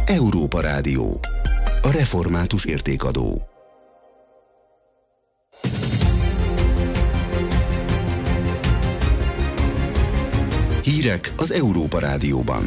Európa Rádió. A református értékadó. Hírek az Európa Rádióban.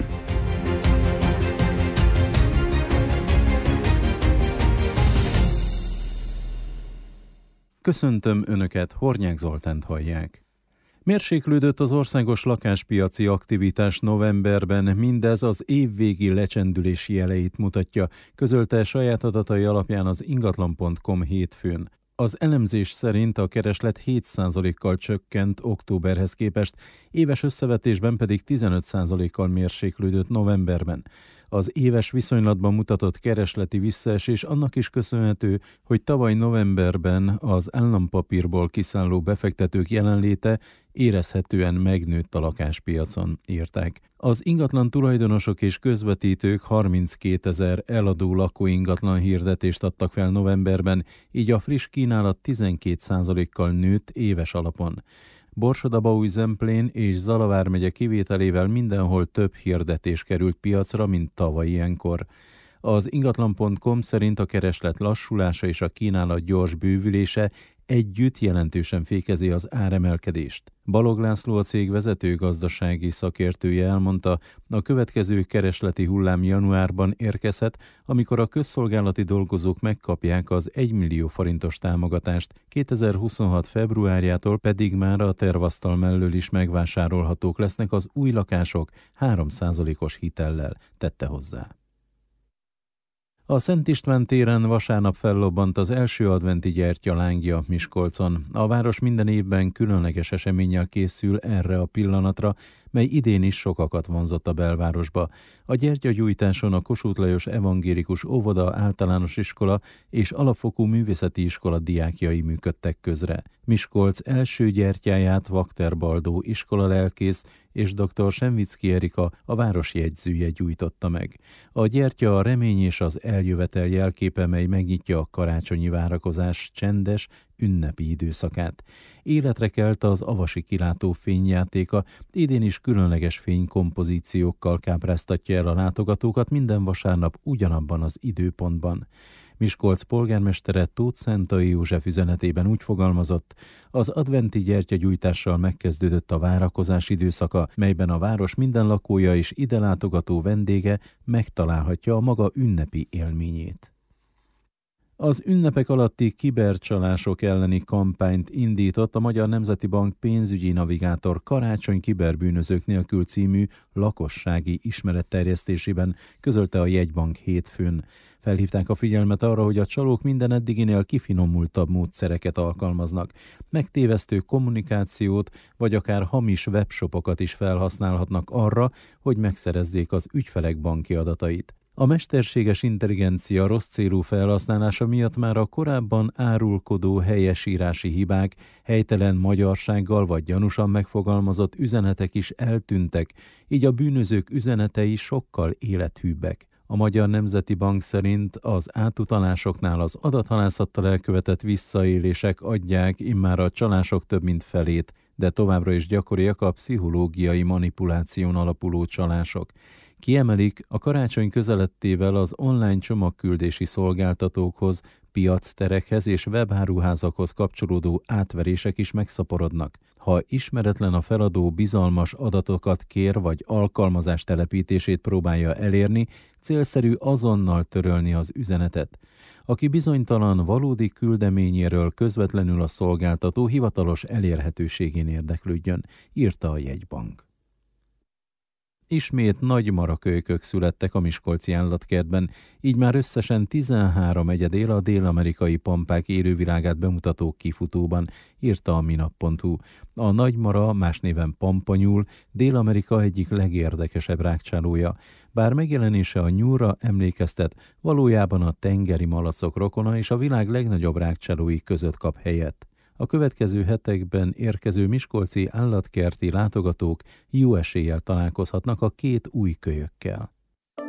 Köszöntöm Önöket, Hornyák Zoltánt hallják. Mérséklődött az országos lakáspiaci aktivitás novemberben, mindez az évvégi lecsendülési jeleit mutatja, közölte saját adatai alapján az ingatlan.com hétfőn. Az elemzés szerint a kereslet 7%-kal csökkent októberhez képest, éves összevetésben pedig 15%-kal mérséklődött novemberben. Az éves viszonylatban mutatott keresleti visszaesés annak is köszönhető, hogy tavaly novemberben az állampapírból kiszálló befektetők jelenléte érezhetően megnőtt a lakáspiacon, írták. Az ingatlan tulajdonosok és közvetítők 32 000 eladó lakóingatlan hirdetést adtak fel novemberben, így a friss kínálat 12%-kal nőtt éves alapon. Borsod-Abaúj-Zemplén és Zala vármegye kivételével mindenhol több hirdetés került piacra, mint tavaly ilyenkor. Az ingatlan.com szerint a kereslet lassulása és a kínálat gyors bővülése együtt jelentősen fékezi az áremelkedést. Balog László, a cég vezető gazdasági szakértője elmondta, a következő keresleti hullám januárban érkezhet, amikor a közszolgálati dolgozók megkapják az 1 millió forintos támogatást, 2026 februárjától pedig már a tervasztal mellől is megvásárolhatók lesznek az új lakások 3%-os hitellel, tette hozzá. A Szent István téren vasárnap fellobbant az első adventi gyertyalángja Miskolcon. A város minden évben különleges eseménnyel készül erre a pillanatra, mely idén is sokakat vonzott a belvárosba. A gyertyagyújtáson a Kossuth Lajos Evangélikus Óvoda, Általános Iskola és Alapfokú Művészeti Iskola diákjai működtek közre. Miskolc első gyertyáját Vakter Baldó iskolalelkész és dr. Semvicki Erika, a város jegyzője gyújtotta meg. A gyertya a remény és az eljövetel jelképe, mely megnyitja a karácsonyi várakozás csendes, ünnepi időszakát. Életre kelt az avasi kilátó fényjátéka, idén is különleges fénykompozíciókkal kápráztatja el a látogatókat minden vasárnap ugyanabban az időpontban. Miskolc polgármestere Tóth Szentai József üzenetében úgy fogalmazott, az adventi gyertyagyújtással megkezdődött a várakozás időszaka, melyben a város minden lakója és ide látogató vendége megtalálhatja a maga ünnepi élményét. Az ünnepek alatti kibercsalások elleni kampányt indított a Magyar Nemzeti Bank pénzügyi navigátor Karácsony kiberbűnözők nélkül című lakossági ismeretterjesztésében, közölte a Jegybank hétfőn. Felhívták a figyelmet arra, hogy a csalók minden eddiginél kifinomultabb módszereket alkalmaznak. Megtévesztő kommunikációt, vagy akár hamis webshopokat is felhasználhatnak arra, hogy megszerezzék az ügyfelek banki adatait. A mesterséges intelligencia rossz célú felhasználása miatt már a korábban árulkodó helyesírási hibák, helytelen magyarsággal vagy gyanúsan megfogalmazott üzenetek is eltűntek, így a bűnözők üzenetei sokkal élethűbbek. A Magyar Nemzeti Bank szerint az átutalásoknál az adathalászattal elkövetett visszaélések adják immár a csalások több mint felét, de továbbra is gyakoriak a pszichológiai manipuláción alapuló csalások. Kiemelik, a karácsony közelettével az online csomagküldési szolgáltatókhoz, piacterekhez és webáruházakhoz kapcsolódó átverések is megszaporodnak. Ha ismeretlen a feladó bizalmas adatokat kér vagy alkalmazás telepítését próbálja elérni, célszerű azonnal törölni az üzenetet. Aki bizonytalan valódi küldeményéről közvetlenül a szolgáltató hivatalos elérhetőségén érdeklődjön, írta a Jegybank. Ismét nagy marakölykök születtek a miskolci állatkertben, így már összesen 13 egyed él a dél-amerikai pampák élővilágát bemutató kifutóban, írta a minap.hu. A nagymara, más néven pampanyúl, Dél-Amerika egyik legérdekesebb rágcsálója. Bár megjelenése a nyúlra emlékeztet, valójában a tengeri malacok rokona és a világ legnagyobb rágcsálói között kap helyet. A következő hetekben érkező miskolci állatkerti látogatók jó eséllyel találkozhatnak a két új kölyökkel.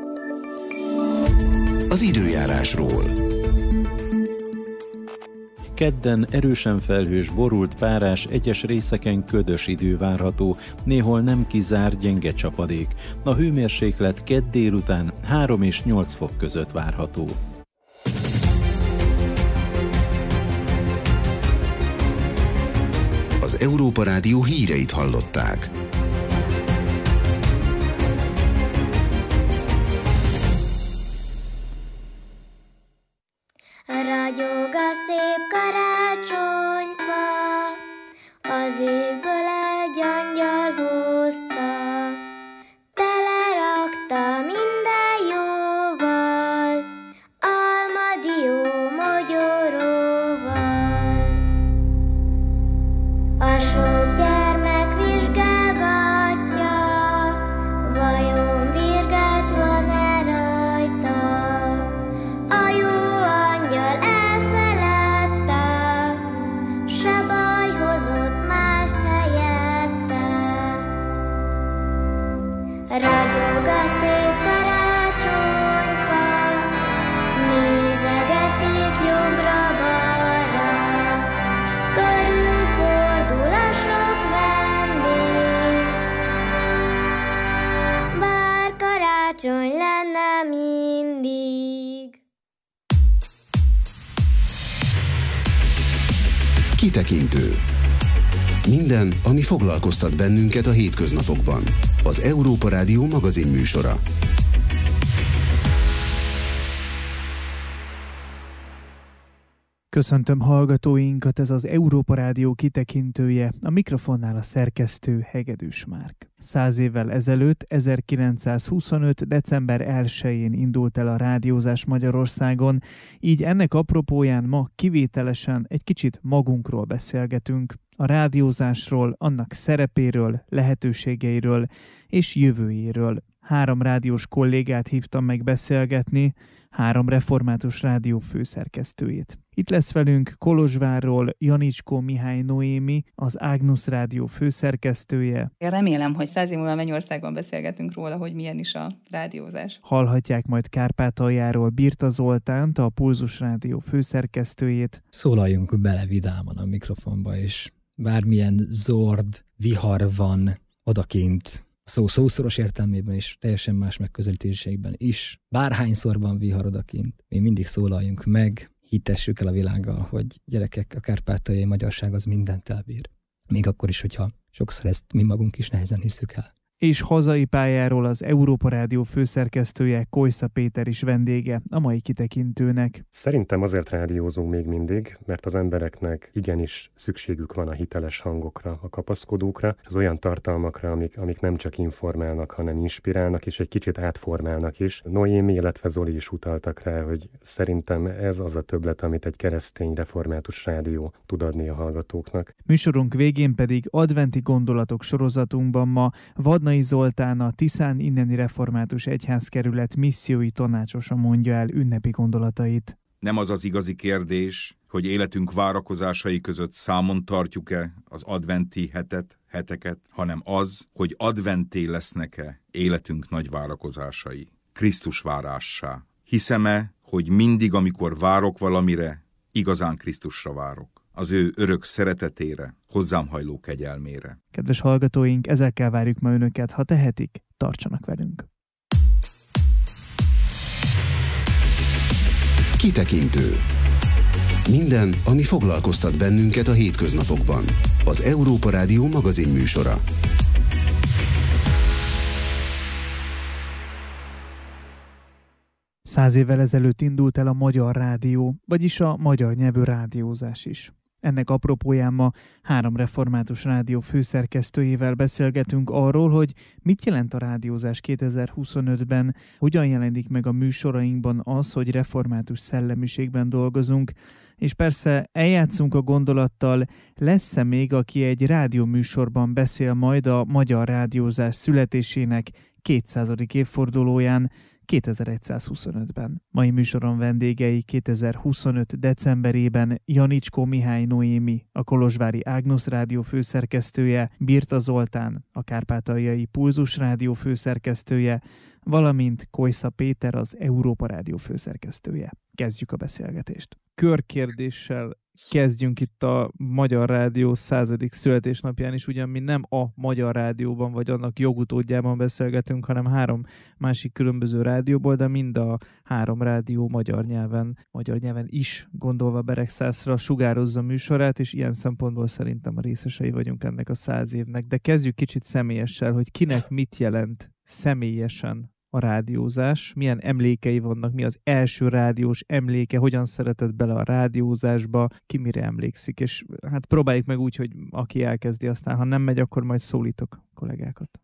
Az időjárásról. Kedden erősen felhős, borult, párás, egyes részeken ködös idő várható, néhol nem kizárt gyenge csapadék. A hőmérséklet kedd délután 3 és 8 fok között várható. Az Európa Rádió híreit hallották. Ragyog a szép karácsonyfa, az égből egy angyal hozta, telerakta minden jóval, almadió mogyoróval. A sok gyermek vizsgálgatja, vajon virgács van-e rajta. A jó angyal elfeledte, se baj hozott mást helyette. Ragyog a szép karácsonyfa, nézegetik jobbra-balra, körülfordul a sok vendég, bár karácsony lenne mindig. Kitekintő. Minden, ami foglalkoztat bennünket a hétköznapokban. Az Európa Rádió magazinműsora. Köszöntöm hallgatóinkat, ez az Európa Rádió kitekintője, a mikrofonnál a szerkesztő Hegedűs Márk. 100 évvel ezelőtt, 1925. december 1-én indult el a rádiózás Magyarországon, így ennek apropóján ma kivételesen egy kicsit magunkról beszélgetünk, a rádiózásról, annak szerepéről, lehetőségeiről és jövőjéről. 3 rádiós kollégát hívtam meg beszélgetni, 3 református rádió főszerkesztőjét. Itt lesz velünk Kolozsvárról Janicskó Mihály Noémi, az Ágnusz Rádió főszerkesztője. Én remélem, hogy 100 év múlva Mennyországban beszélgetünk róla, hogy milyen is a rádiózás. Hallhatják majd Kárpátaljáról Birta Zoltánt, a Pulzus Rádió főszerkesztőjét. Szólaljunk bele vidáman a mikrofonba, és bármilyen zord, vihar van odakint, szószoros értelmében is, teljesen más megközelítésekben is. Bárhányszor van vihar odakint, mi mindig szólaljunk meg, hitessük el a világgal, hogy gyerekek, a kárpátaljai magyarság az mindent elbír. Még akkor is, hogyha sokszor ezt mi magunk is nehezen hisszük el. És hazai pályáról az Európa Rádió főszerkesztője, Kojsza Péter is vendége a mai kitekintőnek. Szerintem azért rádiózunk még mindig, mert az embereknek igenis szükségük van a hiteles hangokra, a kapaszkodókra, az olyan tartalmakra, amik nem csak informálnak, hanem inspirálnak, és egy kicsit átformálnak is. Noémi, illetve Zoli is utaltak rá, hogy szerintem ez az a többlet, amit egy keresztény református rádió tud adni a hallgatóknak. Műsorunk végén pedig adventi gondolatok sorozatunkban ma Vadnai Zoltán, a Tiszán inneni református egyházkerület missziói tanácsosa mondja el ünnepi gondolatait. Nem az az igazi kérdés, hogy életünk várakozásai között számon tartjuk-e az adventi heteket, hanem az, hogy adventé lesznek-e életünk nagy várakozásai. Krisztus várássá. Hiszem-e, hogy mindig, amikor várok valamire, igazán Krisztusra várok. Az ő örök szeretetére, hozzám hajló kegyelmére. Kedves hallgatóink, ezekkel várjuk ma önöket, ha tehetik, tartsanak velünk. Kitekintő. Minden, ami foglalkoztat bennünket a hétköznapokban. Az Európa Rádió magazinműsora. Száz évvel ezelőtt indult el a Magyar Rádió, vagyis a magyar nyelvű rádiózás is. Ennek apropóján ma 3 református rádió főszerkesztőjével beszélgetünk arról, hogy mit jelent a rádiózás 2025-ben, hogyan jelenik meg a műsorainkban az, hogy református szellemiségben dolgozunk, és persze eljátszunk a gondolattal, lesz-e még, aki egy rádióműsorban beszél majd a magyar rádiózás születésének 200. évfordulóján, 2125-ben. Mai műsoron vendégei 2025. decemberében Janicskó Mihály Noémi, a kolozsvári Ágnusz Rádió főszerkesztője, Birta Zoltán, a kárpátaljai Pulzus Rádió főszerkesztője, valamint Kojsza Péter, az Európa Rádió főszerkesztője. Kezdjük a beszélgetést. Körkérdéssel kezdjünk itt a Magyar Rádió 100. születésnapján is, ugyan mi nem a Magyar Rádióban vagy annak jogutódjában beszélgetünk, hanem 3 másik különböző rádióból, de mind a 3 rádió magyar nyelven is gondolva Beregszászra sugározza műsorát, és ilyen szempontból szerintem a részesei vagyunk ennek a 100 évnek. De kezdjük kicsit személyessel, hogy kinek mit jelent személyesen a rádiózás, milyen emlékei vannak, mi az első rádiós emléke, hogyan szeretett bele a rádiózásba, ki mire emlékszik, és hát próbáljuk meg úgy, hogy aki elkezdi, aztán ha nem megy, akkor majd szólítok kollégákat.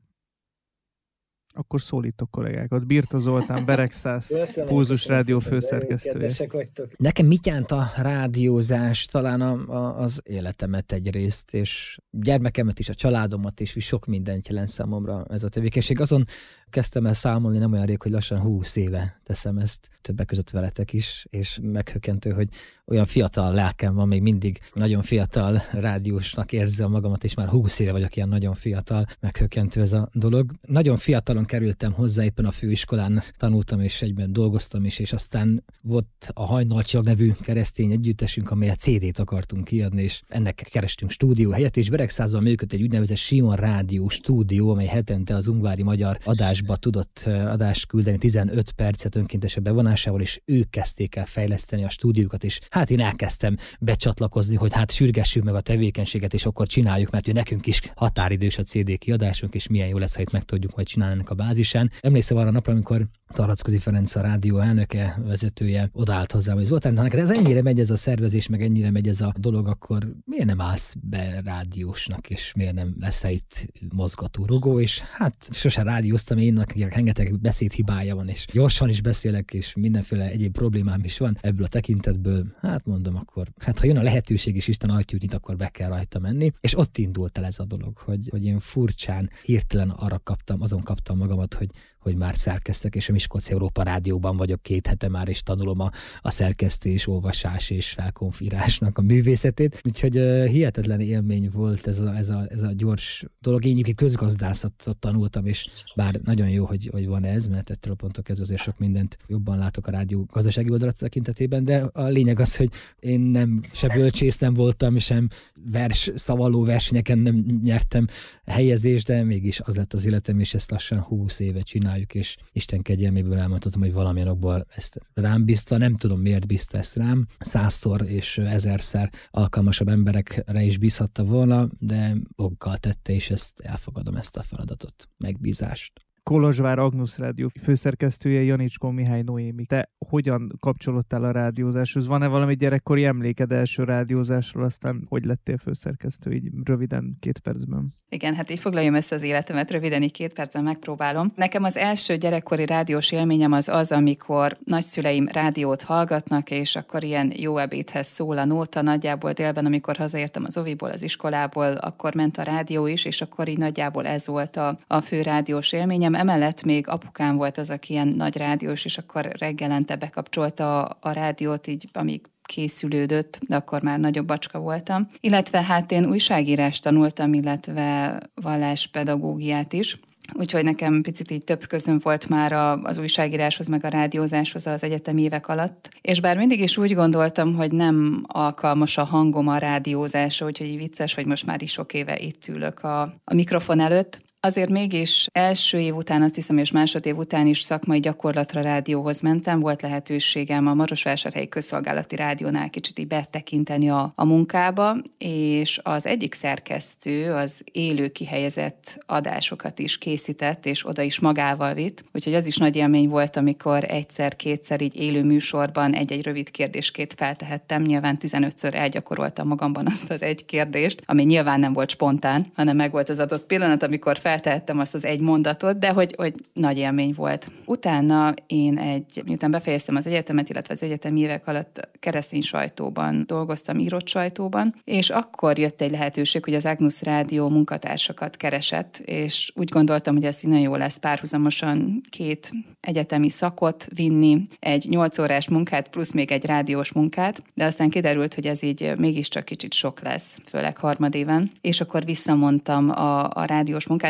Akkor szólítok kollégákat. Birta Zoltán, Beregszász, Pulzus Rádió főszerkesztője. Nekem mit jelent a rádiózás? Talán az életemet egyrészt, és gyermekemet is, a családomat is, sok mindent jelent számomra ez a tevékenység. Azon kezdtem el számolni nem olyan rég, hogy lassan 20 éve teszem ezt, többek között veletek is, és meghökkentő, hogy olyan fiatal lelkem van, még mindig nagyon fiatal rádiósnak érzem magamat, és már 20 éve vagyok ilyen nagyon fiatal, meghökkentő ez a dolog. Nagyon fiatalon kerültem hozzá, éppen a főiskolán tanultam, és egyben dolgoztam is, és aztán volt a Hajnalcsillag nevű keresztény együttesünk, amelyet CD-t akartunk kiadni, és ennek kerestünk stúdióhelyet, és Beregszázban működött egy úgynevezett Sion Rádió stúdió, amely hetente az Ungvári Magyar adásba tudott adást küldeni 15 percet önkéntesek bevonásával, és ők kezdték el fejleszteni a stúdiókat, és hát én elkezdtem becsatlakozni, hogy hát sürgessük meg a tevékenységet, és akkor csináljuk, mert nekünk is határidős a CD kiadásunk, és milyen jó lesz, ha itt meg tudjuk majd csinálni ennek a bázisán. Emlékszem arra a napra, amikor Tarackozi Ferenc, a rádió elnöke, vezetője odaállt hozzám, hogy Zoltán, ha neked ez ennyire megy ez a szervezés, meg ennyire megy ez a dolog, akkor miért nem állsz be rádiósnak, és miért nem lesz itt mozgató rugó, és hát sosem rádióztam én, akinek rengeteg beszédhibája van, és gyorsan is beszélek, és mindenféle egyéb problémám is van ebből a tekintetből. Hát mondom, akkor, hát ha jön a lehetőség, és Isten ajtjút nyit, akkor be kell rajta menni. És ott indult el ez a dolog, hogy én furcsán, hirtelen azon kaptam magamat, hogy már szerkesztek, és a Miskolci Európa Rádióban vagyok 2 hete már, és tanulom a szerkesztés, olvasás és felkonfírásnak a művészetét. Úgyhogy hihetetlen élmény volt ez a gyors dolog. Én egyébként közgazdászatot tanultam, és bár nagyon jó, hogy van ez, mert ettől a ponttól kezdve azért sok mindent jobban látok a rádió gazdasági oldalat tekintetében, de a lényeg az, hogy én nem se bölcsész nem voltam, sem szavaló versenyeken nem nyertem helyezést, de mégis az lett az életem, és ezt lassan 20 éve csináljuk, és Isten kegyelméből elmondhatom, hogy valamilyen okból ezt rám bízta, nem tudom miért bízta ezt rám, 100-szor és 1000-szer alkalmasabb emberekre is bízhatta volna, de okkal tette, és elfogadom ezt a feladatot, megbízást. Kolozsvár Agnusz Rádió főszerkesztője, Janicskó Mihály Noémi. Te hogyan kapcsolódtál a rádiózáshoz? Van-e valami gyerekkori emléked első rádiózásról, aztán hogy lettél főszerkesztő, így röviden 2 percben? Igen, hát így foglaljam össze az életemet, röviden így 2 percben megpróbálom. Nekem az első gyerekkori rádiós élményem az, amikor nagyszüleim rádiót hallgatnak, és akkor ilyen jó ebédhez szól a nóta, nagyjából délben, amikor hazaértem az oviból, az iskolából, akkor ment a rádió is, és akkor így nagyjából ez volt a fő rádiós élményem. Emellett még apukám volt az, aki ilyen nagy rádiós, és akkor reggelente bekapcsolta a rádiót, így amíg készülődött, de akkor már nagyobb bacska voltam. Illetve hát én újságírást tanultam, illetve valláspedagógiát is. Úgyhogy nekem picit így több közöm volt már az újságíráshoz, meg a rádiózáshoz az egyetemi évek alatt. És bár mindig is úgy gondoltam, hogy nem alkalmas a hangom a rádiózásra, úgyhogy így vicces, hogy most már is sok éve itt ülök a mikrofon előtt. Azért mégis első év után, azt hiszem, és másodév után is szakmai gyakorlatra rádióhoz mentem. Volt lehetőségem a Marosvásárhelyi Közszolgálati Rádiónál kicsit így betekinteni a munkába, és az egyik szerkesztő az élő kihelyezett adásokat is készített, és oda is magával vitt. Úgyhogy az is nagy élmény volt, amikor egyszer-kétszer így élő műsorban egy-egy rövid kérdéskét feltehettem. Nyilván 15-ször elgyakoroltam magamban azt az egy kérdést, ami nyilván nem volt spontán, hanem meg volt az adott pillanat, amikor feltehettem azt az egy mondatot, de hogy nagy élmény volt. Utána miután befejeztem az egyetemet, illetve az egyetemi évek alatt keresztény sajtóban dolgoztam, írott sajtóban, és akkor jött egy lehetőség, hogy az Agnusz Rádió munkatársakat keresett, és úgy gondoltam, hogy ez nagyon jó lesz párhuzamosan 2 egyetemi szakot vinni, egy 8 órás munkát, plusz még egy rádiós munkát, de aztán kiderült, hogy ez így mégiscsak kicsit sok lesz, főleg harmadéven, és akkor visszamondtam a rádiós munkát,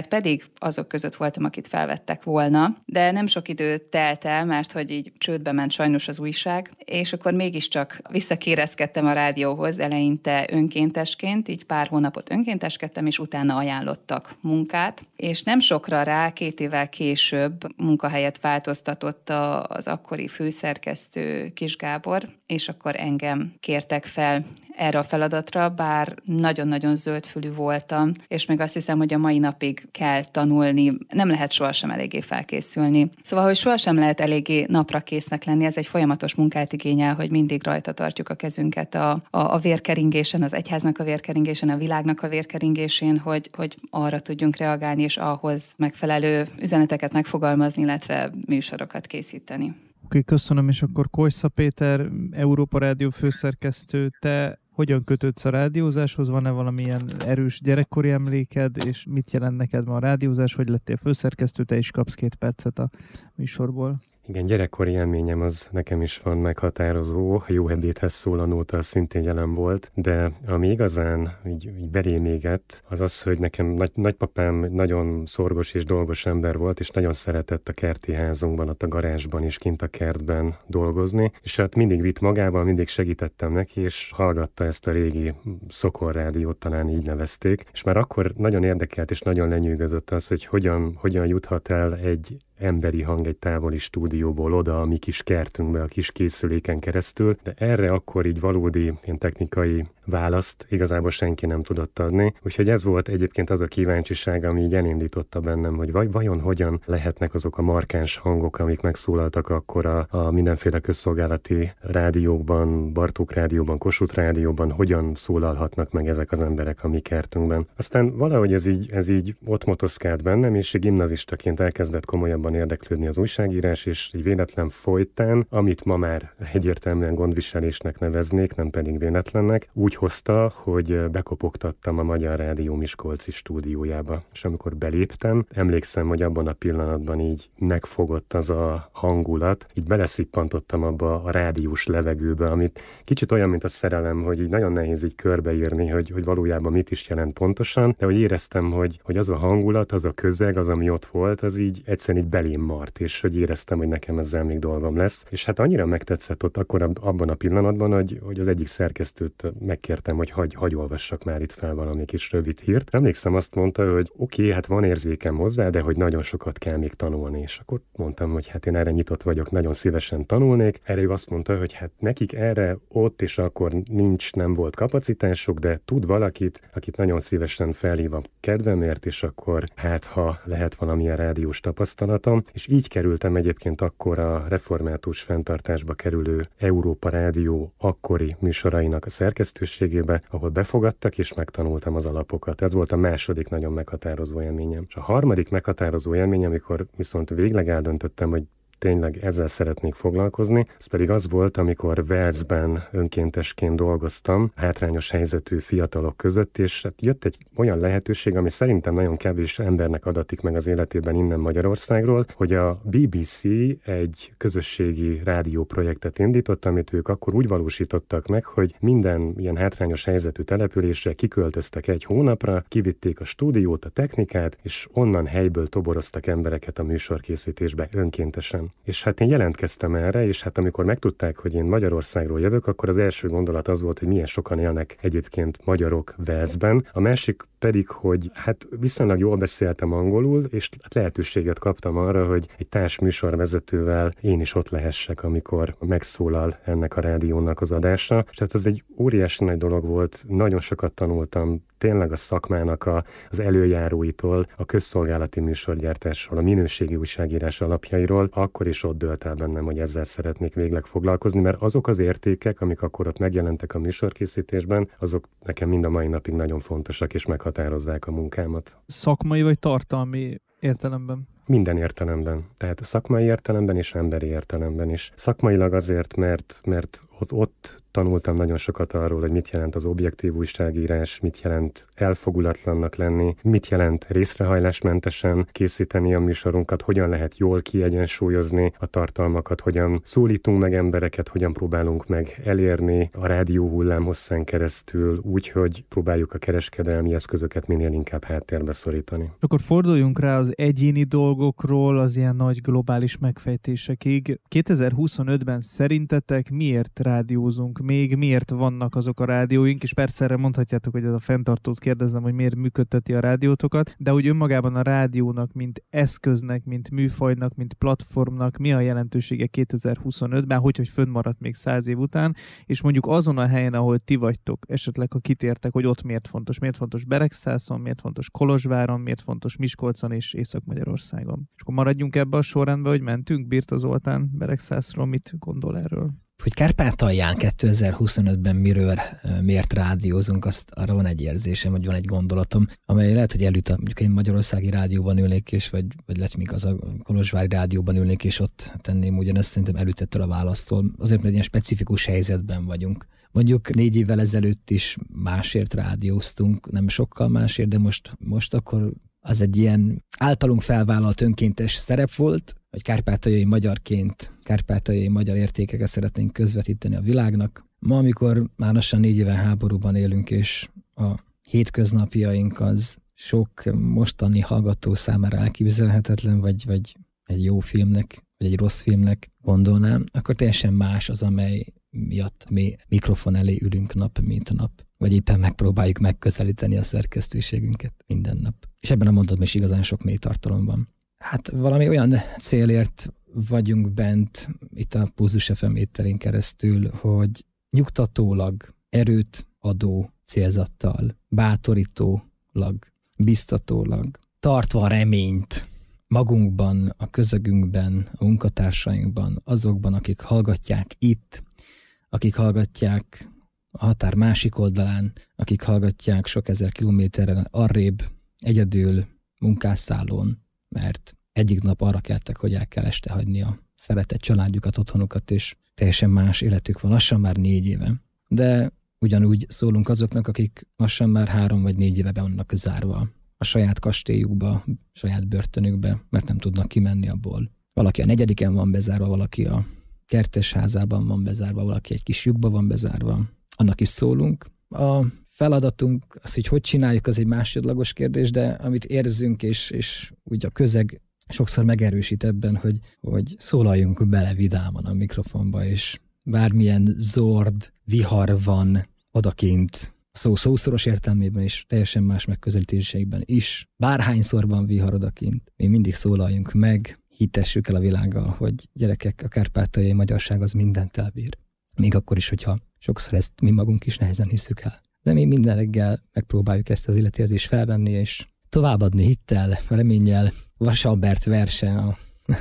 mert pedig azok között voltam, akit felvettek volna, de nem sok idő telt el, mert hogy így csődbe ment sajnos az újság, és akkor mégiscsak visszakérezkedtem a rádióhoz eleinte önkéntesként, így pár hónapot önkénteskedtem, és utána ajánlottak munkát, és nem sokra rá, 2 évvel később munkahelyet változtatott az akkori főszerkesztő Kis Gábor, és akkor engem kértek fel erre a feladatra, bár nagyon-nagyon zöldfülű voltam, és még azt hiszem, hogy a mai napig kell tanulni, nem lehet sohasem eléggé felkészülni. Szóval, hogy sohasem lehet eléggé napra késznek lenni, ez egy folyamatos munkát igényel, hogy mindig rajta tartjuk a kezünket a vérkeringésen, az egyháznak a vérkeringésen, a világnak a vérkeringésén, hogy arra tudjunk reagálni, és ahhoz megfelelő üzeneteket megfogalmazni, illetve műsorokat készíteni. Oké, köszönöm, és akkor Kojsza Péter, Európa Rádió főszerkesztő, te hogyan kötődsz a rádiózáshoz? Van-e valamilyen erős gyerekkori emléked, és mit jelent neked ma a rádiózás? Hogy lettél főszerkesztő, te is kapsz 2 percet a műsorból. Igen, gyerekkori élményem az nekem is van meghatározó. A Jó ebédhez szól a nóta szintén jelen volt, de ami igazán így belém égett, az az, hogy nekem nagypapám nagyon szorgos és dolgos ember volt, és nagyon szeretett a kerti házunkban, ott a garázsban és kint a kertben dolgozni, és hát mindig vitt magával, mindig segítettem neki, és hallgatta ezt a régi szokorrádiót, talán így nevezték, és már akkor nagyon érdekelt és nagyon lenyűgözött az, hogy hogyan juthat el egy emberi hang egy távoli stúdióból oda a mi kis kertünkbe, a kis készüléken keresztül, de erre akkor így valódi ilyen technikai választ igazából senki nem tudott adni. Úgyhogy ez volt egyébként az a kíváncsiság, ami így elindította bennem, hogy vajon hogyan lehetnek azok a markáns hangok, amik megszólaltak akkor a mindenféle közszolgálati rádiókban, Bartók rádióban, Kossuth rádióban, hogyan szólalhatnak meg ezek az emberek a mi kertünkben. Aztán valahogy ez így ott motoszkált bennem, és gimnazistaként elkezdett komolyabban érdeklődni az újságírás, és egy véletlen folytán, amit ma már egyértelműen gondviselésnek neveznék, nem pedig véletlennek, úgy hozta, hogy bekopogtattam a Magyar Rádió miskolci stúdiójába. És amikor beléptem, emlékszem, hogy abban a pillanatban így megfogott az a hangulat, így beleszippantottam abba a rádiós levegőbe, amit kicsit olyan, mint a szerelem, hogy így nagyon nehéz így körbeírni, hogy valójában mit is jelent pontosan, de hogy éreztem, hogy az a hangulat, az a közeg, az, ami ott volt, az így egyszerűen így belém mart, és hogy éreztem, hogy nekem ezzel még dolgom lesz. És hát annyira megtetszett ott akkor abban a pillanatban, hogy az egyik szerkesztőt megkértem, hogy hagy olvassak már itt fel valami kis rövid hírt. Emlékszem, azt mondta, hogy oké, hát van érzékem hozzá, de hogy nagyon sokat kell még tanulni. És akkor mondtam, hogy hát én erre nyitott vagyok, nagyon szívesen tanulnék. Erre ő azt mondta, hogy hát nekik erre ott és akkor nem volt kapacitásuk, de tud valakit, akit nagyon szívesen felhív a kedvemért, és akkor hát ha lehet valamilyen rádiós tapasztalatom. És így kerültem egyébként akkor a református fenntartásba kerülő Európa Rádió akkori műsorainak a szerkesztőségébe, ahol befogadtak, és megtanultam az alapokat. Ez volt a második nagyon meghatározó élményem. És a harmadik meghatározó élmény, amikor viszont végleg eldöntöttem, hogy tényleg ezzel szeretnék foglalkozni. Ez pedig az volt, amikor Walesben önkéntesként dolgoztam, hátrányos helyzetű fiatalok között, és hát jött egy olyan lehetőség, ami szerintem nagyon kevés embernek adatik meg az életében innen Magyarországról, hogy a BBC egy közösségi rádióprojektet indított, amit ők akkor úgy valósítottak meg, hogy minden ilyen hátrányos helyzetű településre kiköltöztek 1 hónapra, kivitték a stúdiót, a technikát, és onnan helyből toboroztak embereket a műsorkészítésbe önkéntesen. És hát én jelentkeztem erre, és hát amikor megtudták, hogy én Magyarországról jövök, akkor az első gondolat az volt, hogy milyen sokan élnek egyébként magyarok Walesben. A másik pedig, hogy hát viszonylag jól beszéltem angolul, és lehetőséget kaptam arra, hogy egy társműsorvezetővel én is ott lehessek, amikor megszólal ennek a rádiónak az adása. És hát ez egy óriási nagy dolog volt, nagyon sokat tanultam, tényleg a szakmának az előjáróitól, a közszolgálati műsorgyártásról, a minőségi újságírás alapjairól, akkor is ott dőlt el bennem, hogy ezzel szeretnék végleg foglalkozni, mert azok az értékek, amik akkor ott megjelentek a műsorkészítésben, azok nekem mind a mai napig nagyon fontosak és meghatározzák a munkámat. Szakmai vagy tartalmi értelemben? Minden értelemben. Tehát szakmai értelemben és emberi értelemben is. Szakmailag azért, mert ott tanultam nagyon sokat arról, hogy mit jelent az objektív újságírás, mit jelent elfogulatlannak lenni, mit jelent részrehajlásmentesen készíteni a műsorunkat, hogyan lehet jól kiegyensúlyozni a tartalmakat, hogyan szólítunk meg embereket, hogyan próbálunk meg elérni a rádió hullámhosszán keresztül, úgyhogy próbáljuk a kereskedelmi eszközöket minél inkább háttérbe szorítani. Akkor forduljunk rá az egyéni dolgokról az ilyen nagy globális megfejtésekig. 2025-ben szerintetek miért rádiózunk még, miért vannak azok a rádióink, és persze erre mondhatjátok, hogy ez a fenntartót kérdezem, hogy miért működteti a rádiótokat, de hogy önmagában a rádiónak, mint eszköznek, mint műfajnak, mint platformnak mi a jelentősége 2025-ben, hogy fönnmaradt még 100 év után, és mondjuk azon a helyen, ahol ti vagytok, esetleg ha kitértek, hogy ott miért fontos Beregszászon, miért fontos Kolozsváron, miért fontos Miskolcon és Észak-Magyarországon. És akkor maradjunk ebbe a sorrendbe, hogy mentünk. Birta Zoltán Beregszászról mit gondol erről? Hogy Kárpátalján 2025-ben miért rádiózunk, azt arra van egy érzésem, vagy van egy gondolatom, amely lehet, hogy előtt mondjuk én magyarországi rádióban ülnék, és vagy lehet még az a kolozsvári rádióban ülnék, és ott tenném ugyanezt, szerintem előtt ettől a választól. Azért, mert ilyen specifikus helyzetben vagyunk. Mondjuk 4 évvel ezelőtt is másért rádióztunk, nem sokkal másért, de most akkor az egy ilyen általunk felvállalt önkéntes szerep volt, hogy kárpátaljai magyarként kárpátaljai magyar értékeket szeretnénk közvetíteni a világnak. Ma, amikor már lassan 4 éven háborúban élünk, és a hétköznapjaink az sok mostani hallgató számára elképzelhetetlen, vagy egy jó filmnek, vagy egy rossz filmnek gondolnám, akkor teljesen más az, amely miatt mi mikrofon elé ülünk nap, mint nap. Vagy éppen megpróbáljuk megközelíteni a szerkesztőségünket minden nap. És ebben a mondatban is igazán sok mély tartalom van. Hát valami olyan célért vagyunk bent itt a Pulzus FM étterén keresztül, hogy nyugtatólag, erőt adó célzattal, bátorítólag, biztatólag, tartva reményt magunkban, a közegünkben, a munkatársainkban, azokban, akik hallgatják itt, akik hallgatják a határ másik oldalán, akik hallgatják sok ezer kilométerrel arrébb, egyedül, munkásszállón, mert egyik nap arra keltek, hogy el kell este hagyni a szeretett családjukat, otthonukat, és teljesen más életük van, lassan már 4 éve. De ugyanúgy szólunk azoknak, akik lassan már 3 vagy 4 éve be vannak zárva a saját kastélyukba, saját börtönükbe, mert nem tudnak kimenni abból. Valaki a 4-en van bezárva, valaki a kertesházában van bezárva, valaki egy kis lyukba van bezárva. Annak is szólunk. A feladatunk, az, hogy csináljuk, az egy másodlagos kérdés, de amit érzünk, és úgy a közeg sokszor megerősít ebben, hogy szólaljunk bele vidáman a mikrofonba, és bármilyen zord, vihar van odakint, szószoros értelmében is, teljesen más megközelítésekben is, bárhányszor van vihar odakint, mi mindig szólaljunk meg, hitessük el a világgal, hogy gyerekek, a kárpátaljai magyarság az mindent elbír. Még akkor is, hogyha sokszor ezt mi magunk is nehezen hiszük el. De mi minden reggel megpróbáljuk ezt az életérzést felvenni, és továbbadni hittel, reménnyel. Vasalbert verse,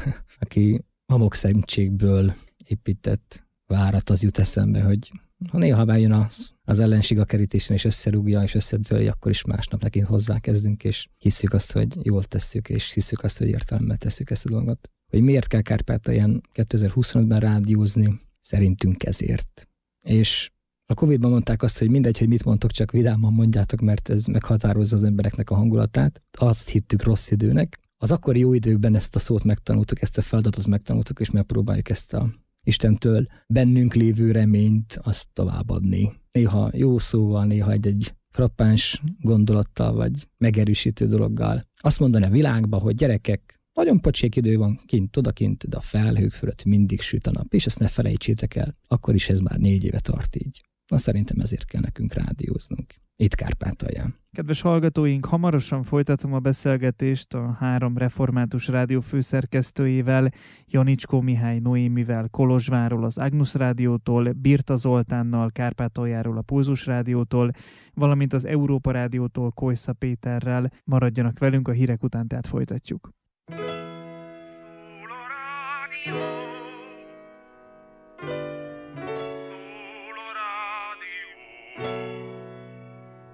aki homokszentségből épített várat, az jut eszembe, hogy ha néha bejön az ellenség a kerítésen, és összerúgja, és összedzölj, akkor is másnap neki hozzákezdünk, és hiszük azt, hogy jól tesszük, és hiszük azt, hogy értelemmel tesszük ezt a dolgot. Hogy miért kell Kárpátalján 2025-ben rádiózni? Szerintünk ezért. És a Covid-ban mondták azt, hogy mindegy, hogy mit mondtok, csak vidáman mondjátok, mert ez meghatározza az embereknek a hangulatát. Azt hittük rossz időnek. Az akkori jó időkben ezt a szót megtanultuk, ezt a feladatot megtanultuk, és megpróbáljuk ezt a Istentől bennünk lévő reményt azt továbbadni. Néha jó szóval, néha egy frappáns gondolattal, vagy megerősítő dologgal. Azt mondani a világba, hogy gyerekek, nagyon pocsék idő van odakint, de a felhők fölött mindig süt a nap, és ezt ne felejtsétek el. Akkor is ez már 4 éve tart így. Na, szerintem ezért kell nekünk rádióznunk. Itt Kárpátalján. Kedves hallgatóink, hamarosan folytatom a beszélgetést a 3 református rádió főszerkesztőjével, Janicskó Mihály Noémivel Kolozsvárról, az Agnus Rádiótól, Birta Zoltánnal Kárpátaljáról, a Pulzus Rádiótól, valamint az Európa Rádiótól Kojsza Péterrel. Maradjanak velünk, a hírek után tehát folytatjuk.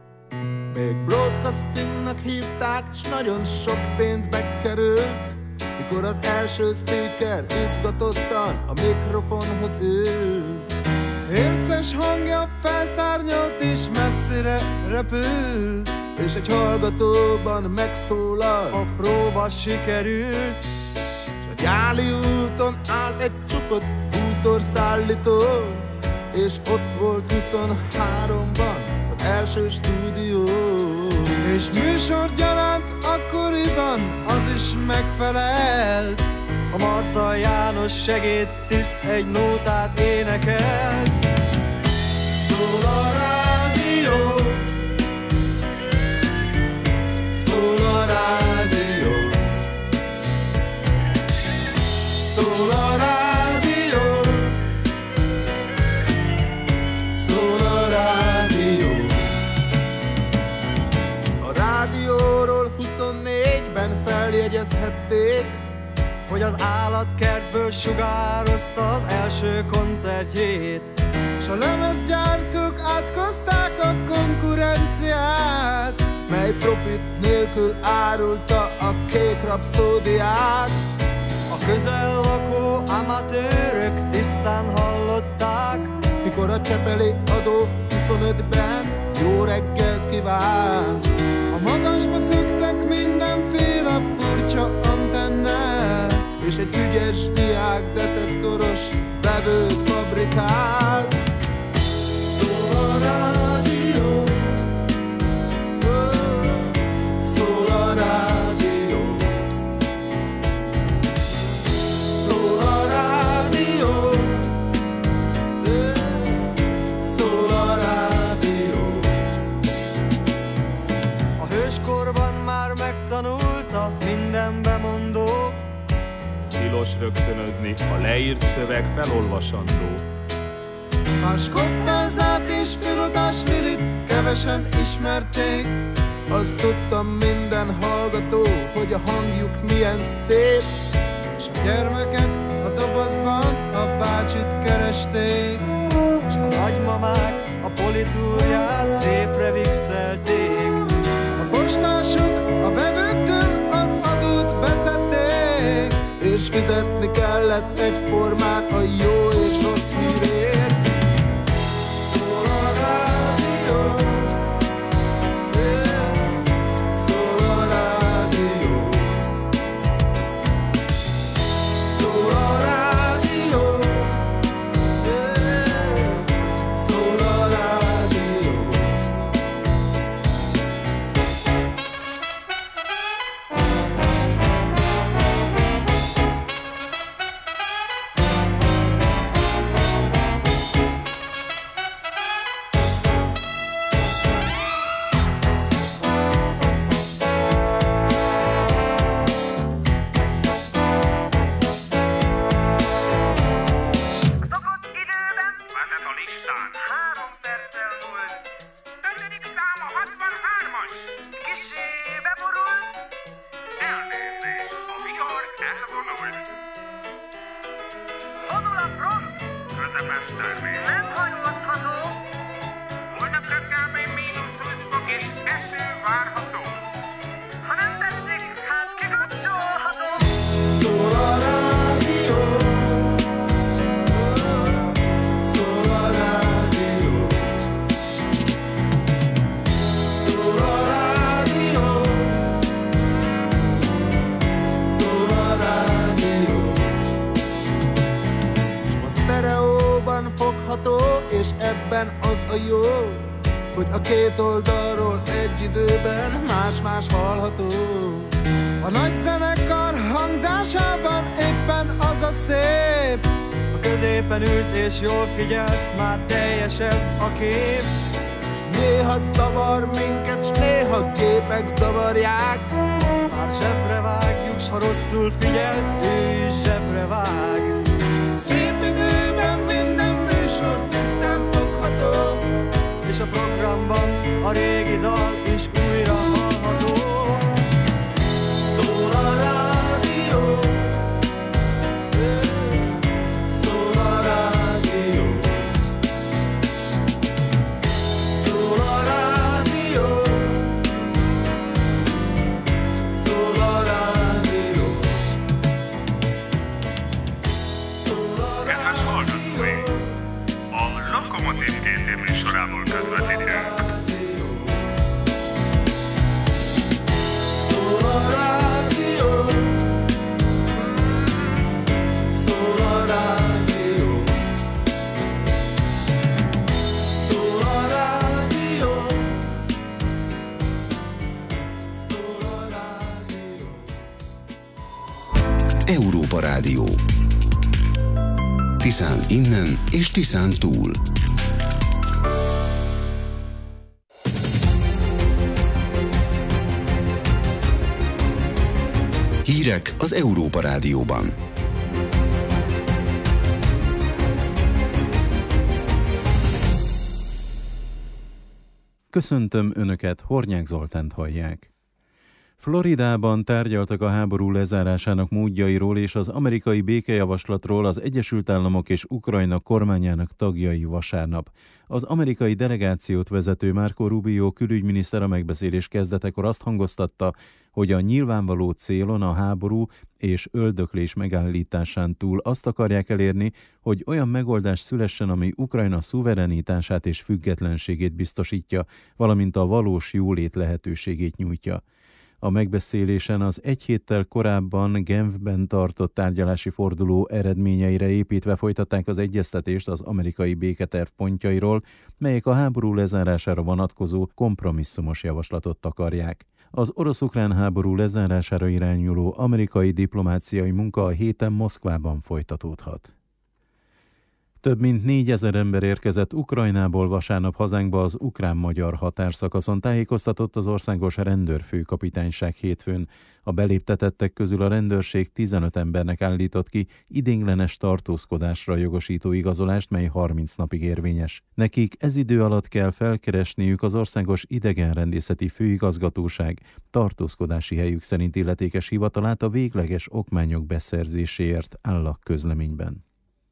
Még broadcastingnak hívták, s nagyon sok pénzbe került, mikor az első speaker izgatottan a mikrofonhoz ült. Érces hangja felszárnyolt és messzire repült, és egy hallgatóban megszólalt, a próba sikerült. S a Gyáli úton állt egy csukott bútorszállító, és ott volt 23-ban az első stúdió. És műsorgyaránt akkoriban az is megfelelt, a Marca János segédtiszt egy nótát énekelt. Szól a rádió, szól a rádió, szól a rádió, szól a rádió. A rádióról 24-ben feljegyezhették, hogy az állatkertből sugározta az első koncertjét, s a lemezgyártók átkozták a konkurenciát, mely profit nélkül árulta a Kék Rapszódiát. A közel lakó amatőrök tisztán hallották, mikor a Csepeli adó 25-ben jó reggelt kívánt. A magasba szöktek mindenféle furcsa antennák, és egy ügyes diák detektoros vevőt fabrikált. Szól a rádió, szól a rádió, szól a rádió, szól a rádió. A hőskorban már megtanulta minden bemondó, tilos rögtönözni, a leírt szöveg felolvasandó. A skottázát és filogás Lilit kevesen ismerték, azt tudtam minden hallgató, hogy a hangjuk milyen szép, és a gyermekek a dobozban a bácsit keresték, és a nagymamák a politúrját szépre vixelték. A postások a vevőktől az adót beszedték, és fizetni kellett egyformán a jó és rossz hírért. Szól a rádió, szól a rádió, szól a rádió, szól a rádió. És ebben az a jó, hogy a két oldalról egy időben más-más hallható. A nagy zenekar hangzásában éppen az a szép, a középen ülsz és jól figyelsz, már teljesebb a kép. S néha zavar minket, s néha képek zavarják, már zsebre vágjuk, s ha rosszul figyelsz, ő is zsebre vág. Szép időben minden műsor tisztán fogható, és a programban a régi dal is újra hallható. Szól a rádió, szól a rádió, szól a rádió, szól a rádió. Európa Rádió. Tiszán innen és Tiszán túl. Hírek az Európa Rádióban. Köszöntöm Önöket, Hornyák Zoltánt hallják. Floridában tárgyaltak a háború lezárásának módjairól és az amerikai békejavaslatról az Egyesült Államok és Ukrajna kormányának tagjai vasárnap. Az amerikai delegációt vezető Marco Rubio külügyminiszter a megbeszélés kezdetekor azt hangoztatta, hogy a nyilvánvaló célon a háború és öldöklés megállításán túl azt akarják elérni, hogy olyan megoldás szülessen, ami Ukrajna szuverenitását és függetlenségét biztosítja, valamint a valós jólét lehetőségét nyújtja. A megbeszélésen az egy héttel korábban Genfben tartott tárgyalási forduló eredményeire építve folytatták az egyeztetést az amerikai béketerv pontjairól, melyek a háború lezárására vonatkozó kompromisszumos javaslatot takarják. Az orosz-ukrán háború lezárására irányuló amerikai diplomáciai munka a héten Moszkvában folytatódhat. Több mint 4000 ember érkezett Ukrajnából vasárnap hazánkba az ukrán-magyar határszakaszon, tájékoztatott az országos rendőrfőkapitányság hétfőn. A beléptetettek közül a rendőrség 15 embernek állított ki idéglenes tartózkodásra jogosító igazolást, mely 30 napig érvényes. Nekik ez idő alatt kell felkeresniük az országos idegenrendészeti főigazgatóság tartózkodási helyük szerint illetékes hivatalát a végleges okmányok beszerzéséért, áll a közleményben.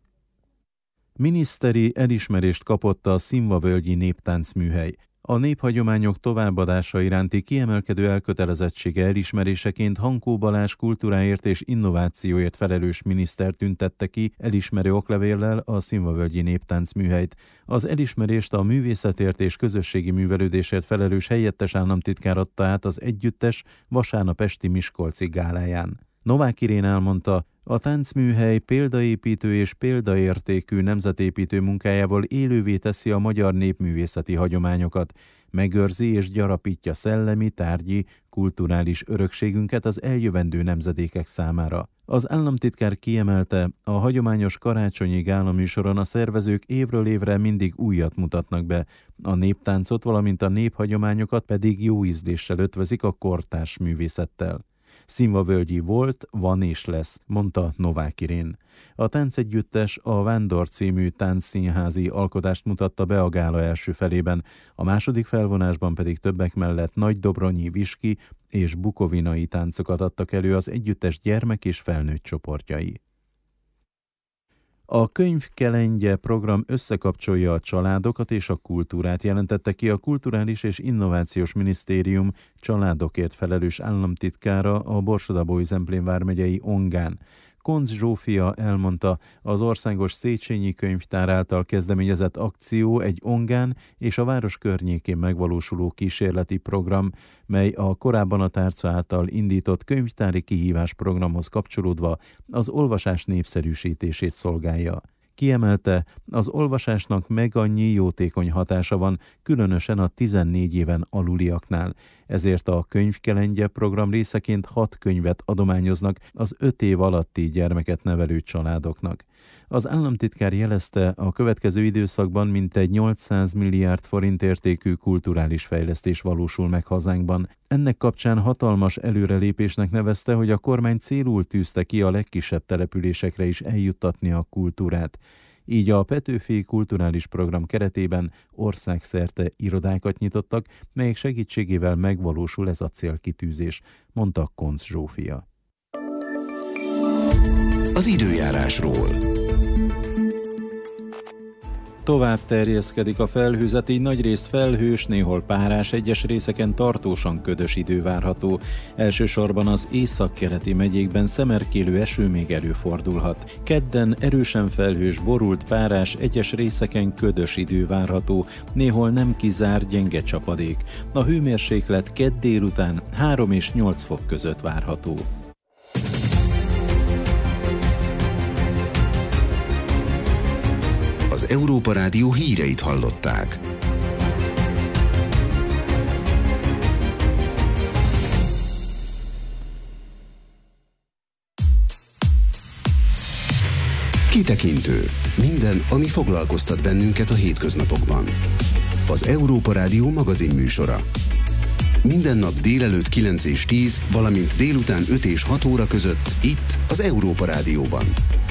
Miniszteri elismerést kapott a Szilvavölgyi Néptáncműhely. A néphagyományok továbbadása iránti kiemelkedő elkötelezettsége elismeréseként Hankó Balázs kultúráért és innovációért felelős miniszter tüntette ki elismerő oklevéllel a Szilvavölgyi Néptáncműhelyt. Az elismerést a művészetért és közösségi művelődésért felelős helyettes államtitkár adta át az együttes vasárnap esti miskolci gáláján. Novák Irén elmondta, a táncműhely példaépítő és példaértékű nemzetépítő munkájával élővé teszi a magyar népművészeti hagyományokat, megőrzi és gyarapítja szellemi, tárgyi, kulturális örökségünket az eljövendő nemzedékek számára. Az államtitkár kiemelte, a hagyományos karácsonyi gálaműsoron a szervezők évről évre mindig újat mutatnak be, a néptáncot, valamint a néphagyományokat pedig jó ízléssel ötvözik a kortárs művészettel. Szilvavölgyi volt, van és lesz, mondta Novák Irén. A táncegyüttes a Vándor című táncszínházi alkotást mutatta be a gála első felében, a második felvonásban pedig többek mellett nagydobronyi, viski és bukovinai táncokat adtak elő az együttes gyermek és felnőtt csoportjai. A Könyvkelendje program összekapcsolja a családokat és a kultúrát, jelentette ki a Kulturális és Innovációs Minisztérium családokért felelős államtitkára a Borsod-Abaúj-Zemplén vármegyei Ongán. Koncz Zsófia elmondta, az Országos Széchenyi Könyvtár által kezdeményezett akció egy Ongán és a város környékén megvalósuló kísérleti program, mely a korábban a tárca által indított könyvtári kihívás programhoz kapcsolódva az olvasás népszerűsítését szolgálja. Kiemelte, az olvasásnak meg annyi jótékony hatása van, különösen a 14 éven aluliaknál. Ezért a Könyvkelendje program részeként 6 könyvet adományoznak az 5 év alatti gyermeket nevelő családoknak. Az államtitkár jelezte, a következő időszakban mintegy 800 milliárd forint értékű kulturális fejlesztés valósul meg hazánkban. Ennek kapcsán hatalmas előrelépésnek nevezte, hogy a kormány célul tűzte ki a legkisebb településekre is eljuttatni a kultúrát. Így a Petőfi Kulturális Program keretében országszerte irodákat nyitottak, melyek segítségével megvalósul ez a célkitűzés, mondta Koncz Zsófia. Az időjárásról. Tovább terjeszkedik a felhőzet, így nagyrészt felhős, néhol párás, egyes részeken tartósan ködös idő várható. Elsősorban az északkeleti megyékben szemerkélő eső még előfordulhat. Kedden erősen felhős, borult, párás, egyes részeken ködös idő várható, néhol nem kizárt gyenge csapadék. A hőmérséklet kedd délután 3 és 8 fok között várható. Az Európa Rádió híreit hallották. Kitekintő. Minden, ami foglalkoztat bennünket a hétköznapokban. Az Európa Rádió magazin műsora. Minden nap délelőtt 9 és 10, valamint délután 5 és 6 óra között itt az Európa Rádióban.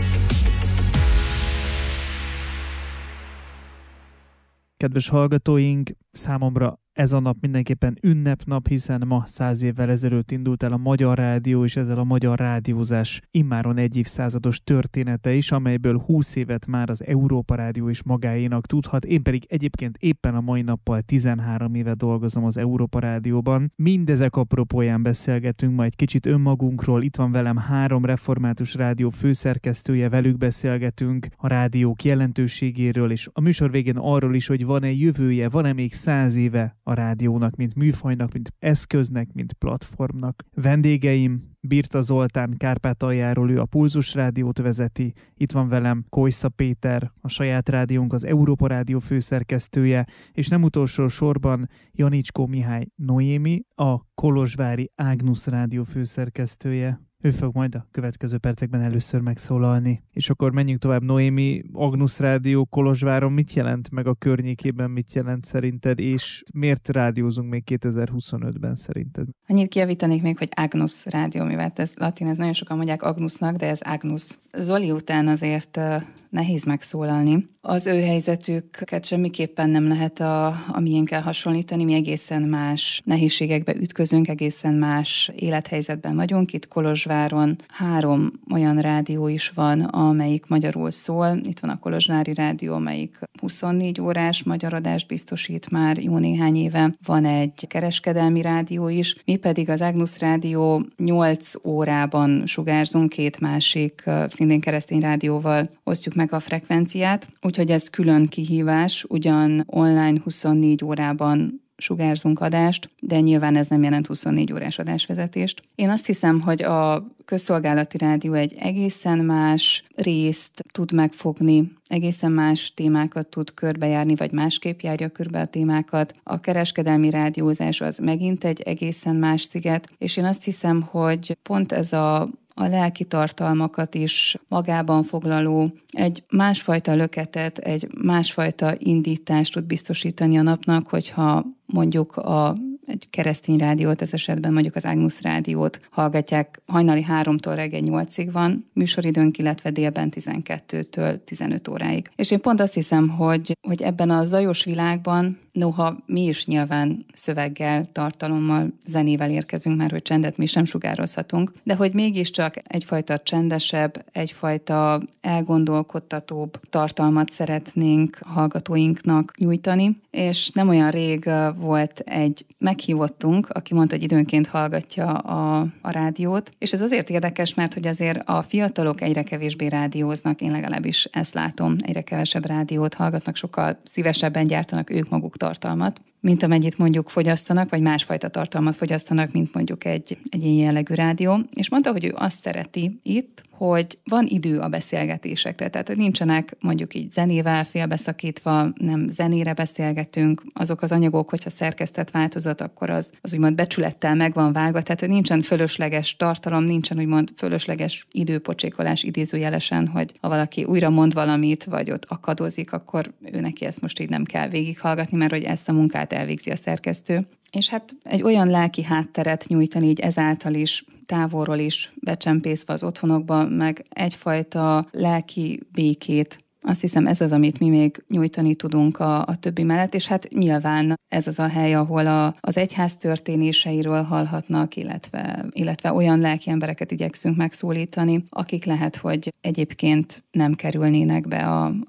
Kedves hallgatóink, számomra ez a nap mindenképpen ünnepnap, hiszen ma 100 évvel ezelőtt indult el a Magyar Rádió, és ezzel a magyar rádiózás immáron egy évszázados története is, amelyből 20 évet már az Európa Rádió is magáénak tudhat. Én pedig egyébként éppen a mai nappal 13 éve dolgozom az Európa Rádióban. Mindezek apropóján beszélgetünk ma egy kicsit önmagunkról. Itt van velem 3 református rádió főszerkesztője, velük beszélgetünk a rádiók jelentőségéről, és a műsor végén arról is, hogy van-e jövője, van-e még 100 éve a rádiónak, mint műfajnak, mint eszköznek, mint platformnak. Vendégeim: Birta Zoltán Kárpátaljáról, ő a Pulzus Rádiót vezeti. Itt van velem Kojsza Péter, a saját rádiónk, az Európa Rádió főszerkesztője, és nem utolsó sorban Janicskó Mihály Noémi, a Kolozsvári Ágnusz Rádió főszerkesztője. Ő fog majd a következő percekben először megszólalni. És akkor menjünk tovább. Noémi, Ágnusz Rádió Kolozsváron mit jelent, meg a környékében mit jelent szerinted, és miért rádiózunk még 2025-ben szerinted? Annyit kijavítanék még, hogy Ágnusz Rádió, mivel ez latin, ez nagyon sokan mondják Agnusnak, de ez Ágnusz. Zoli után azért nehéz megszólalni. Az ő helyzetüket semmiképpen nem lehet a miénkkel hasonlítani, mi egészen más nehézségekbe ütközünk, egészen más élethelyzetben vagyunk. Itt Kolozsváron 3 olyan rádió is van, amelyik magyarul szól. Itt van a Kolozsvári Rádió, amelyik 24 órás magyar adást biztosít már jó néhány éve. Van egy kereskedelmi rádió is, mi pedig az Ágnusz Rádió 8 órában sugárzunk, 2 másik szintén keresztény rádióval osztjuk meg a frekvenciát, úgyhogy ez külön kihívás, ugyan online 24 órában sugárzunk adást, de nyilván ez nem jelent 24 órás adásvezetést. Én azt hiszem, hogy a közszolgálati rádió egy egészen más részt tud megfogni, egészen más témákat tud körbejárni, vagy másképp járja körbe a témákat. A kereskedelmi rádiózás az megint egy egészen más sziget, és én azt hiszem, hogy pont ez a lelki tartalmakat is magában foglaló, egy másfajta löketet, egy másfajta indítást tud biztosítani a napnak, hogyha mondjuk egy keresztény rádiót, ez esetben mondjuk az Ágnusz Rádiót hallgatják, hajnali 3-tól reggel 8-ig van műsoridőnk, illetve délben 12-től 15 óráig. És én pont azt hiszem, hogy ebben a zajos világban, noha mi is nyilván szöveggel, tartalommal, zenével érkezünk már, hogy csendet mi sem sugározhatunk, de hogy mégiscsak egyfajta csendesebb, egyfajta elgondolkodtatóbb tartalmat szeretnénk hallgatóinknak nyújtani, és nem olyan rég volt egy meghívottunk, aki mondta, hogy időnként hallgatja a rádiót, és ez azért érdekes, mert hogy azért a fiatalok egyre kevésbé rádióznak, én legalábbis ezt látom, egyre kevesebb rádiót hallgatnak, sokkal szívesebben gyártanak ők maguk tartalmat, mint amennyit mondjuk fogyasztanak, vagy másfajta tartalmat fogyasztanak, mint mondjuk egy ilyen jellegű rádió. És mondta, hogy ő azt szereti itt, hogy van idő a beszélgetésekre, tehát hogy nincsenek mondjuk így zenével félbeszakítva, nem zenére beszélgetünk, azok az anyagok, hogyha szerkesztett változat, akkor az úgymond becsülettel meg van vágva, tehát hogy nincsen fölösleges tartalom, nincsen úgymond fölösleges időpocsékolás idézőjelesen, hogy ha valaki újra mond valamit, vagy ott akadozik, akkor ő neki ezt most így nem kell végighallgatni, mert hogy ezt a munkát elvégzi a szerkesztő. És hát egy olyan lelki hátteret nyújtani így ezáltal is, távolról is becsempészve az otthonokba, meg egyfajta lelki békét. Azt hiszem, ez az, amit mi még nyújtani tudunk a többi mellett, és hát nyilván ez az a hely, ahol az egyház történéseiről hallhatnak, illetve olyan lelki embereket igyekszünk megszólítani, akik lehet, hogy egyébként nem kerülnének be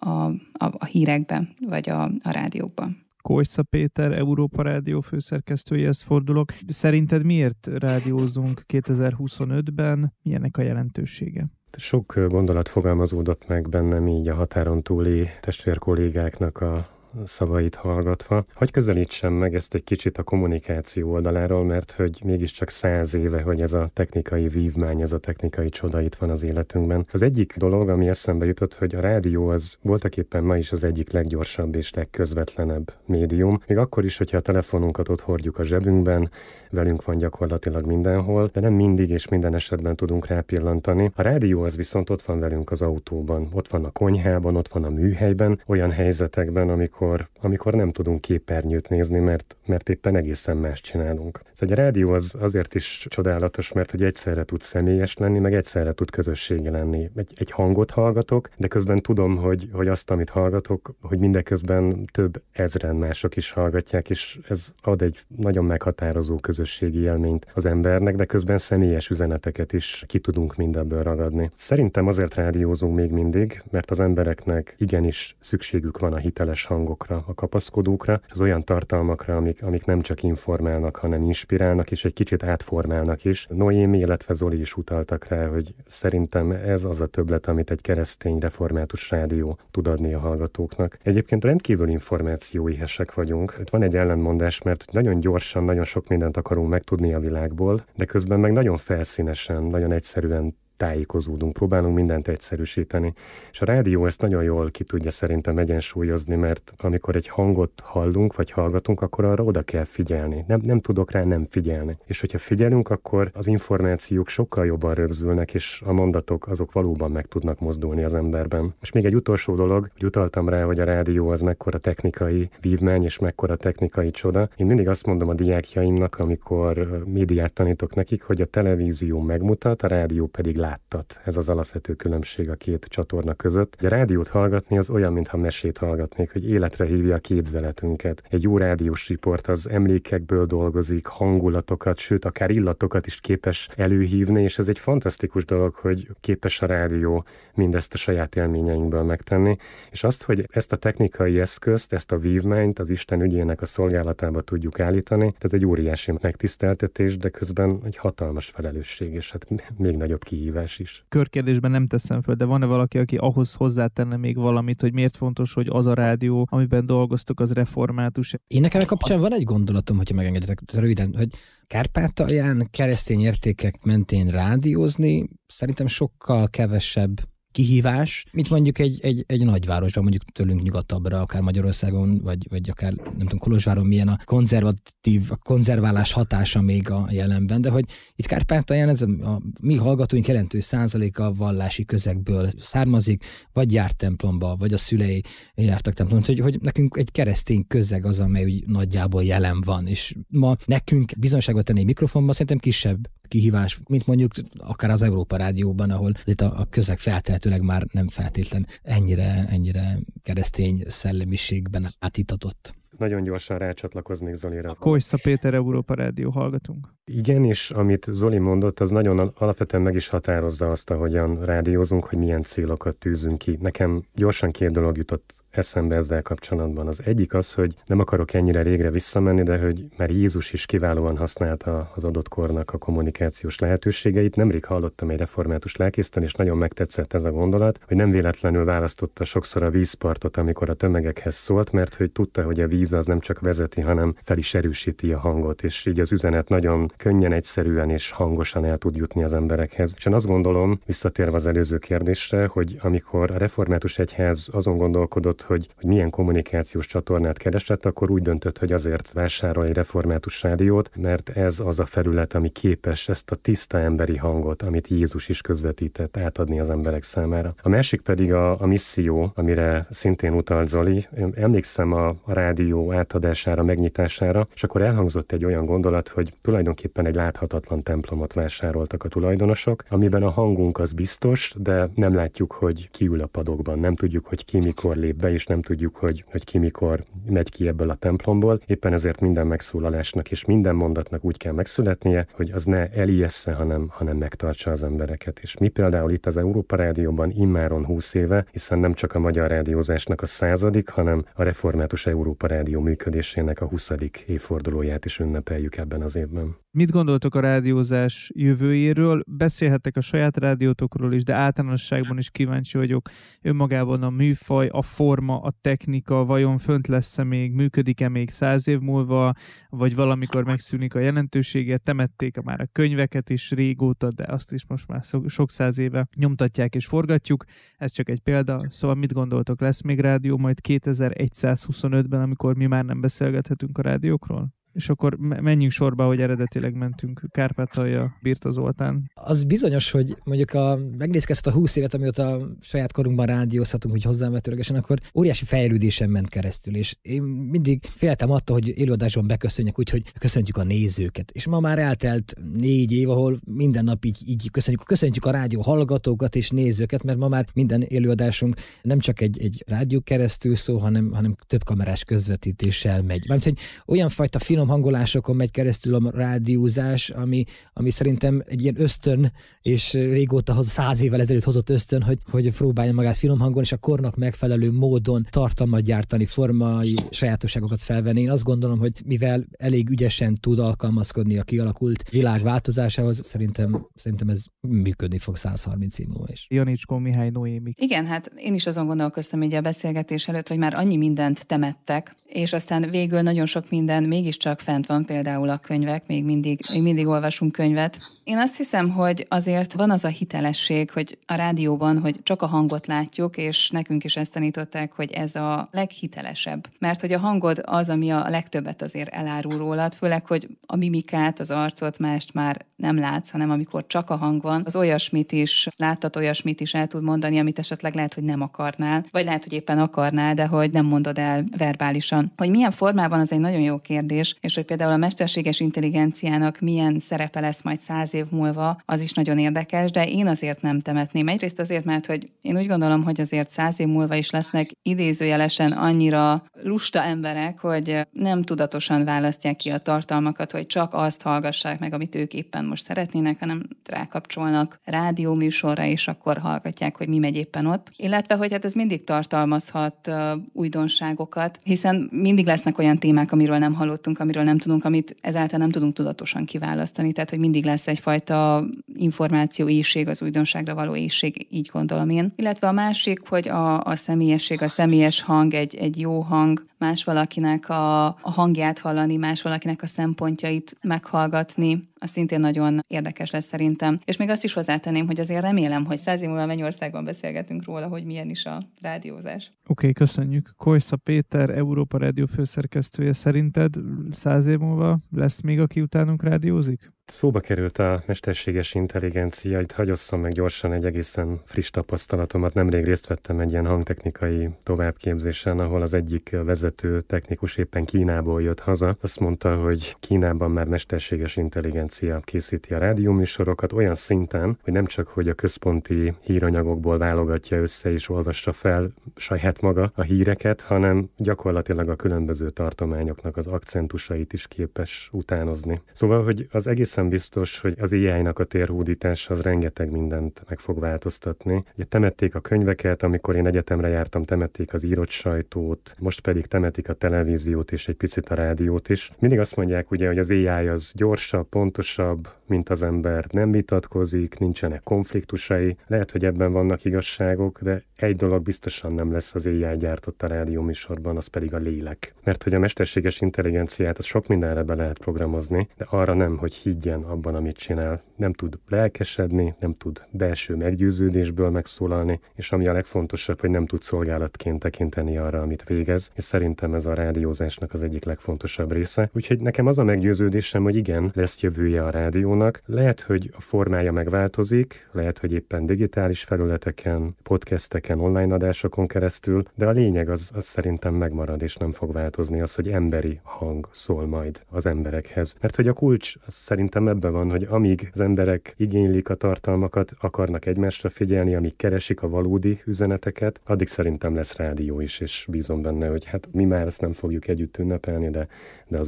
a hírekbe, vagy a rádiókba. Kojsza Péter, Európa Rádió főszerkesztőjehez fordulok. Szerinted miért rádiózunk 2025-ben? Milyenek a jelentősége? Sok gondolat fogalmazódott meg bennem így a határon túli testvérkollégáknak szavait hallgatva. Hogy közelítsem meg ezt egy kicsit a kommunikáció oldaláról, mert hogy mégiscsak 100 éve, hogy ez a technikai vívmány, ez a technikai csoda itt van az életünkben. Az egyik dolog, ami eszembe jutott, hogy a rádió az voltaképpen ma is az egyik leggyorsabb és legközvetlenebb médium. Még akkor is, hogyha a telefonunkat ott hordjuk a zsebünkben, velünk van gyakorlatilag mindenhol, de nem mindig és minden esetben tudunk rápillantani. A rádió az viszont ott van velünk az autóban, ott van a konyhában, ott van a műhelyben, olyan helyzetekben, amikor nem tudunk képernyőt nézni, mert éppen egészen más csinálunk. Szóval a rádió az azért is csodálatos, mert hogy egyszerre tud személyes lenni, meg egyszerre tud közösségi lenni. Egy hangot hallgatok, de közben tudom, hogy azt, amit hallgatok, hogy mindeközben több ezren mások is hallgatják, és ez ad egy nagyon meghatározó közösségi élményt az embernek, de közben személyes üzeneteket is ki tudunk mindebből ragadni. Szerintem azért rádiózunk még mindig, mert az embereknek igenis szükségük van a hiteles hangokra, a kapaszkodókra, az olyan tartalmakra, amik nem csak informálnak, hanem inspirálnak, és egy kicsit átformálnak is. Noémi, illetve Zoli is utaltak rá, hogy szerintem ez az a többlet, amit egy keresztény református rádió tud adni a hallgatóknak. Egyébként rendkívül információéhesek vagyunk. Itt van egy ellentmondás, mert nagyon gyorsan, nagyon sok mindent akarunk megtudni a világból, de közben meg nagyon felszínesen, nagyon egyszerűen tájékozódunk, próbálunk mindent egyszerűsíteni. És a rádió ezt nagyon jól ki tudja szerintem egyensúlyozni, mert amikor egy hangot hallunk, vagy hallgatunk, akkor arra oda kell figyelni. Nem tudok rá nem figyelni. És hogyha figyelünk, akkor az információk sokkal jobban rögzülnek, és a mondatok azok valóban meg tudnak mozdulni az emberben. És még egy utolsó dolog, hogy utaltam rá, hogy a rádió az mekkora technikai vívmány, és mekkora technikai csoda. Én mindig azt mondom a diákjaimnak, amikor médiát tanítok nekik, hogy a televízió megmutat, a rádió pedig láttat. Ez az alapvető különbség a két csatorna között. A rádiót hallgatni az olyan, mintha mesét hallgatnék, hogy életre hívja a képzeletünket. Egy jó rádiós riport az emlékekből dolgozik, hangulatokat, sőt, akár illatokat is képes előhívni, és ez egy fantasztikus dolog, hogy képes a rádió mindezt a saját élményeinkből megtenni. És azt, hogy ezt a technikai eszközt, ezt a vívmányt az Isten ügyének a szolgálatába tudjuk állítani, ez egy óriási megtiszteltetés, de közben egy hatalmas felelősség, és hát még nagyobb kihívás is. Körkérdésben nem teszem föl, de van-e valaki, aki ahhoz hozzátenne még valamit, hogy miért fontos, hogy az a rádió, amiben dolgoztok, az református? Én nekem kapcsán van egy gondolatom, hogyha megengeditek röviden, hogy Kárpátalján keresztény értékek mentén rádiózni szerintem sokkal kevesebb kihívás, mint mondjuk egy nagyvárosban, mondjuk tőlünk nyugatabbra, akár Magyarországon, vagy akár nem tudom, Kolozsváron milyen a konzerválás hatása még a jelenben, de hogy itt Kárpátalján ez a mi hallgatóink jelentős százaléka vallási közegből származik, vagy járt templomba, vagy a szülei jártak templomba, hogy nekünk egy keresztény közeg az, amely úgy nagyjából jelen van, és ma nekünk bizonyságot tenni mikrofonban szerintem kisebb kihívás, mint mondjuk akár az Európa Rádióban, ahol itt a közeg feltehetőleg már nem feltétlen ennyire keresztény szellemiségben átítatott. Nagyon gyorsan rácsatlakoznék Zolira. Kojsza Péter, Európa Rádió, hallgatunk. Igen, és amit Zoli mondott, az nagyon alapvetően meg is határozza azt, ahogyan rádiózunk, hogy milyen célokat tűzünk ki. Nekem gyorsan 2 dolog jutott eszembe ezzel kapcsolatban. Az egyik az, hogy nem akarok ennyire régre visszamenni, de hogy már Jézus is kiválóan használta az adott kornak a kommunikációs lehetőségeit. Nemrég hallottam egy református lelkésztől, és nagyon megtetszett ez a gondolat, hogy nem véletlenül választotta sokszor a vízpartot, amikor a tömegekhez szólt, mert hogy tudta, hogy a víz az nem csak vezeti, hanem fel is erősíti a hangot, és így az üzenet nagyon könnyen, egyszerűen és hangosan el tud jutni az emberekhez. És én azt gondolom, visszatérve az előző kérdésre, hogy amikor a református egyház azon gondolkodott, hogy milyen kommunikációs csatornát keresett, akkor úgy döntött, hogy azért vásárol egy református rádiót, mert ez az a felület, ami képes ezt a tiszta emberi hangot, amit Jézus is közvetített, átadni az emberek számára. A másik pedig a misszió, amire szintén utalt Zoli. Én emlékszem a rádió átadására, megnyitására, és akkor elhangzott egy olyan gondolat, hogy tulajdonképpen egy láthatatlan templomot vásároltak a tulajdonosok, amiben a hangunk az biztos, de nem látjuk, hogy ki ül a padokban, nem tudjuk, hogy ki mikor lép be, és nem tudjuk, hogy ki mikor megy ki ebből a templomból. Éppen ezért minden megszólalásnak és minden mondatnak úgy kell megszületnie, hogy az ne elijessze, hanem megtartsa az embereket. És mi például itt az Európa Rádióban immáron 20 éve, hiszen nem csak a magyar rádiózásnak a 100., hanem a református Európa Rádió működésének a 20. évfordulóját is ünnepeljük ebben az évben. Mit gondoltok a rádiózás jövőjéről? Beszélhettek a saját rádiótokról is, de általánosságban is kíváncsi vagyok. Önmagában a műfaj, a forma, a technika vajon fönt lesz-e még, működik-e még 100 év múlva, vagy valamikor megszűnik a jelentősége? Temették már a könyveket is régóta, de azt is most már sok 100 éve nyomtatják és forgatjuk. Ez csak egy példa. Szóval mit gondoltok, lesz még rádió majd 2125-ben, amikor mi már nem beszélgethetünk a rádiókról? És akkor menjünk sorba, hogy eredetileg mentünk. Kárpátalja, Birta Zoltán. Az bizonyos, hogy mondjuk megnézzük ezt a 20 évet, amióta saját korunkban rádiózhatunk, hogy hozzám vetőlegesen, akkor óriási fejlődésen ment keresztül, és én mindig féltem attól, hogy élőadásban beköszönjek, úgyhogy köszöntjük a nézőket. És ma már eltelt 4 év, ahol minden nap így köszöntjük a rádió hallgatókat és nézőket, mert ma már minden élőadásunk nem csak egy rádió keresztül szó, hanem több kamerás közvetítéssel megy. Mármint, hogy olyan fajta finom hangolásokon megy keresztül a rádiózás, ami szerintem egy ilyen ösztön, és régóta 100 évvel ezelőtt hozott ösztön, hogy próbálja magát finom hangolni, és a kornak megfelelő módon tartalmat gyártani, formai sajátosságokat felvenni. Én azt gondolom, hogy mivel elég ügyesen tud alkalmazkodni a kialakult világ változásához, szerintem ez működni fog 130 év múlva is. Janicskó Mihály Noémi. Igen, hát én is azon gondolkoztam így a beszélgetés előtt, hogy már annyi mindent temettek, és aztán végül nagyon sok minden mégiscsak fent van, például a könyvek, még mindig olvasunk könyvet. Én azt hiszem, hogy azért van az a hitelesség, hogy a rádióban, hogy csak a hangot látjuk, és nekünk is ezt tanították, hogy ez a leghitelesebb. Mert hogy a hangod az, ami a legtöbbet azért elárul rólad, főleg, hogy a mimikát, az arcot, mást már nem látsz, hanem amikor csak a hang van, az olyasmit is láttat, olyasmit is el tud mondani, amit esetleg lehet, hogy nem akarnál, vagy lehet, hogy éppen akarnál, de hogy nem mondod el verbálisan. Hogy milyen formában, az egy nagyon jó kérdés, és hogy például a mesterséges intelligenciának milyen szerepe lesz majd 100 év múlva, az is nagyon érdekes, de én azért nem temetném. Egyrészt azért, mert hogy én úgy gondolom, hogy azért 100 év múlva is lesznek idézőjelesen annyira lusta emberek, hogy nem tudatosan választják ki a tartalmakat, hogy csak azt hallgassák meg, amit ők éppen most szeretnének, hanem rákapcsolnak rádióműsorra, és akkor hallgatják, hogy mi megy éppen ott. Illetve, hogy hát ez mindig tartalmazhat újdonságokat, hiszen mindig lesznek olyan témák, amiről nem hallottunk, amiről nem tudunk, amit ezáltal nem tudunk tudatosan kiválasztani. Tehát, hogy mindig lesz egyfajta információ éhség, az újdonságra való éhség, így gondolom én. Illetve a másik, hogy a személyesség, a személyes hang, egy jó hang, más valakinek a hangját hallani, más valakinek a szempontjait meghallgatni, az szintén nagyon érdekes lesz szerintem. És még azt is hozzátenném, hogy azért remélem, hogy 100 év múlva Mennyországban beszélgetünk róla, hogy milyen is a rádiózás. Oké, köszönjük. Kojsza Péter, Európa Rádió főszerkesztője, szerinted 100 év múlva lesz még, aki utánunk rádiózik? Szóba került a mesterséges intelligencia, itt hagyosszam meg gyorsan egy egészen friss tapasztalatomat. Nemrég részt vettem egy ilyen hangtechnikai továbbképzésen, ahol az egyik vezető technikus éppen Kínából jött haza. Azt mondta, hogy Kínában már mesterséges intelligencia készíti a rádióműsorokat olyan szinten, hogy nem csak hogy a központi híranyagokból válogatja össze és olvassa fel saját maga a híreket, hanem gyakorlatilag a különböző tartományoknak az akcentusait is képes utánozni. Szóval, hogy az egészen biztos, hogy az AI-nak a térhódítása az rengeteg mindent meg fog változtatni. Ugye temették a könyveket, amikor én egyetemre jártam, temették az írott sajtót, most pedig temetik a televíziót és egy picit a rádiót is. Mindig azt mondják ugye, hogy az AI az gyorsabb, pontosabb, mint az ember, nem vitatkozik, nincsenek konfliktusai. Lehet, hogy ebben vannak igazságok, de egy dolog biztosan nem lesz az AI gyártott a rádióműsorban, az pedig a lélek. Mert hogy a mesterséges intelligenciát az sok mindenre be lehet programozni, de arra nem, hogy higgyen abban, amit csinál. Nem tud lelkesedni, nem tud belső meggyőződésből megszólalni, és ami a legfontosabb, hogy nem tud szolgálatként tekinteni arra, amit végez, és szerintem ez a rádiózásnak az egyik legfontosabb része. Úgyhogy nekem az a meggyőződésem, hogy igen, lesz jövője a rádiónak. Lehet, hogy a formája megváltozik, lehet, hogy éppen digitális felületeken, podcasteken, online adásokon keresztül, de a lényeg az szerintem megmarad, és nem fog változni az, hogy emberi hang szól majd az emberekhez. Mert hogy a kulcs szerintem ebben van, hogy amíg az emberek igénylik a tartalmakat, akarnak egymásra figyelni, amíg keresik a valódi üzeneteket, addig szerintem lesz rádió is, és bízom benne, hogy hát mi már ezt nem fogjuk együtt ünnepelni, de az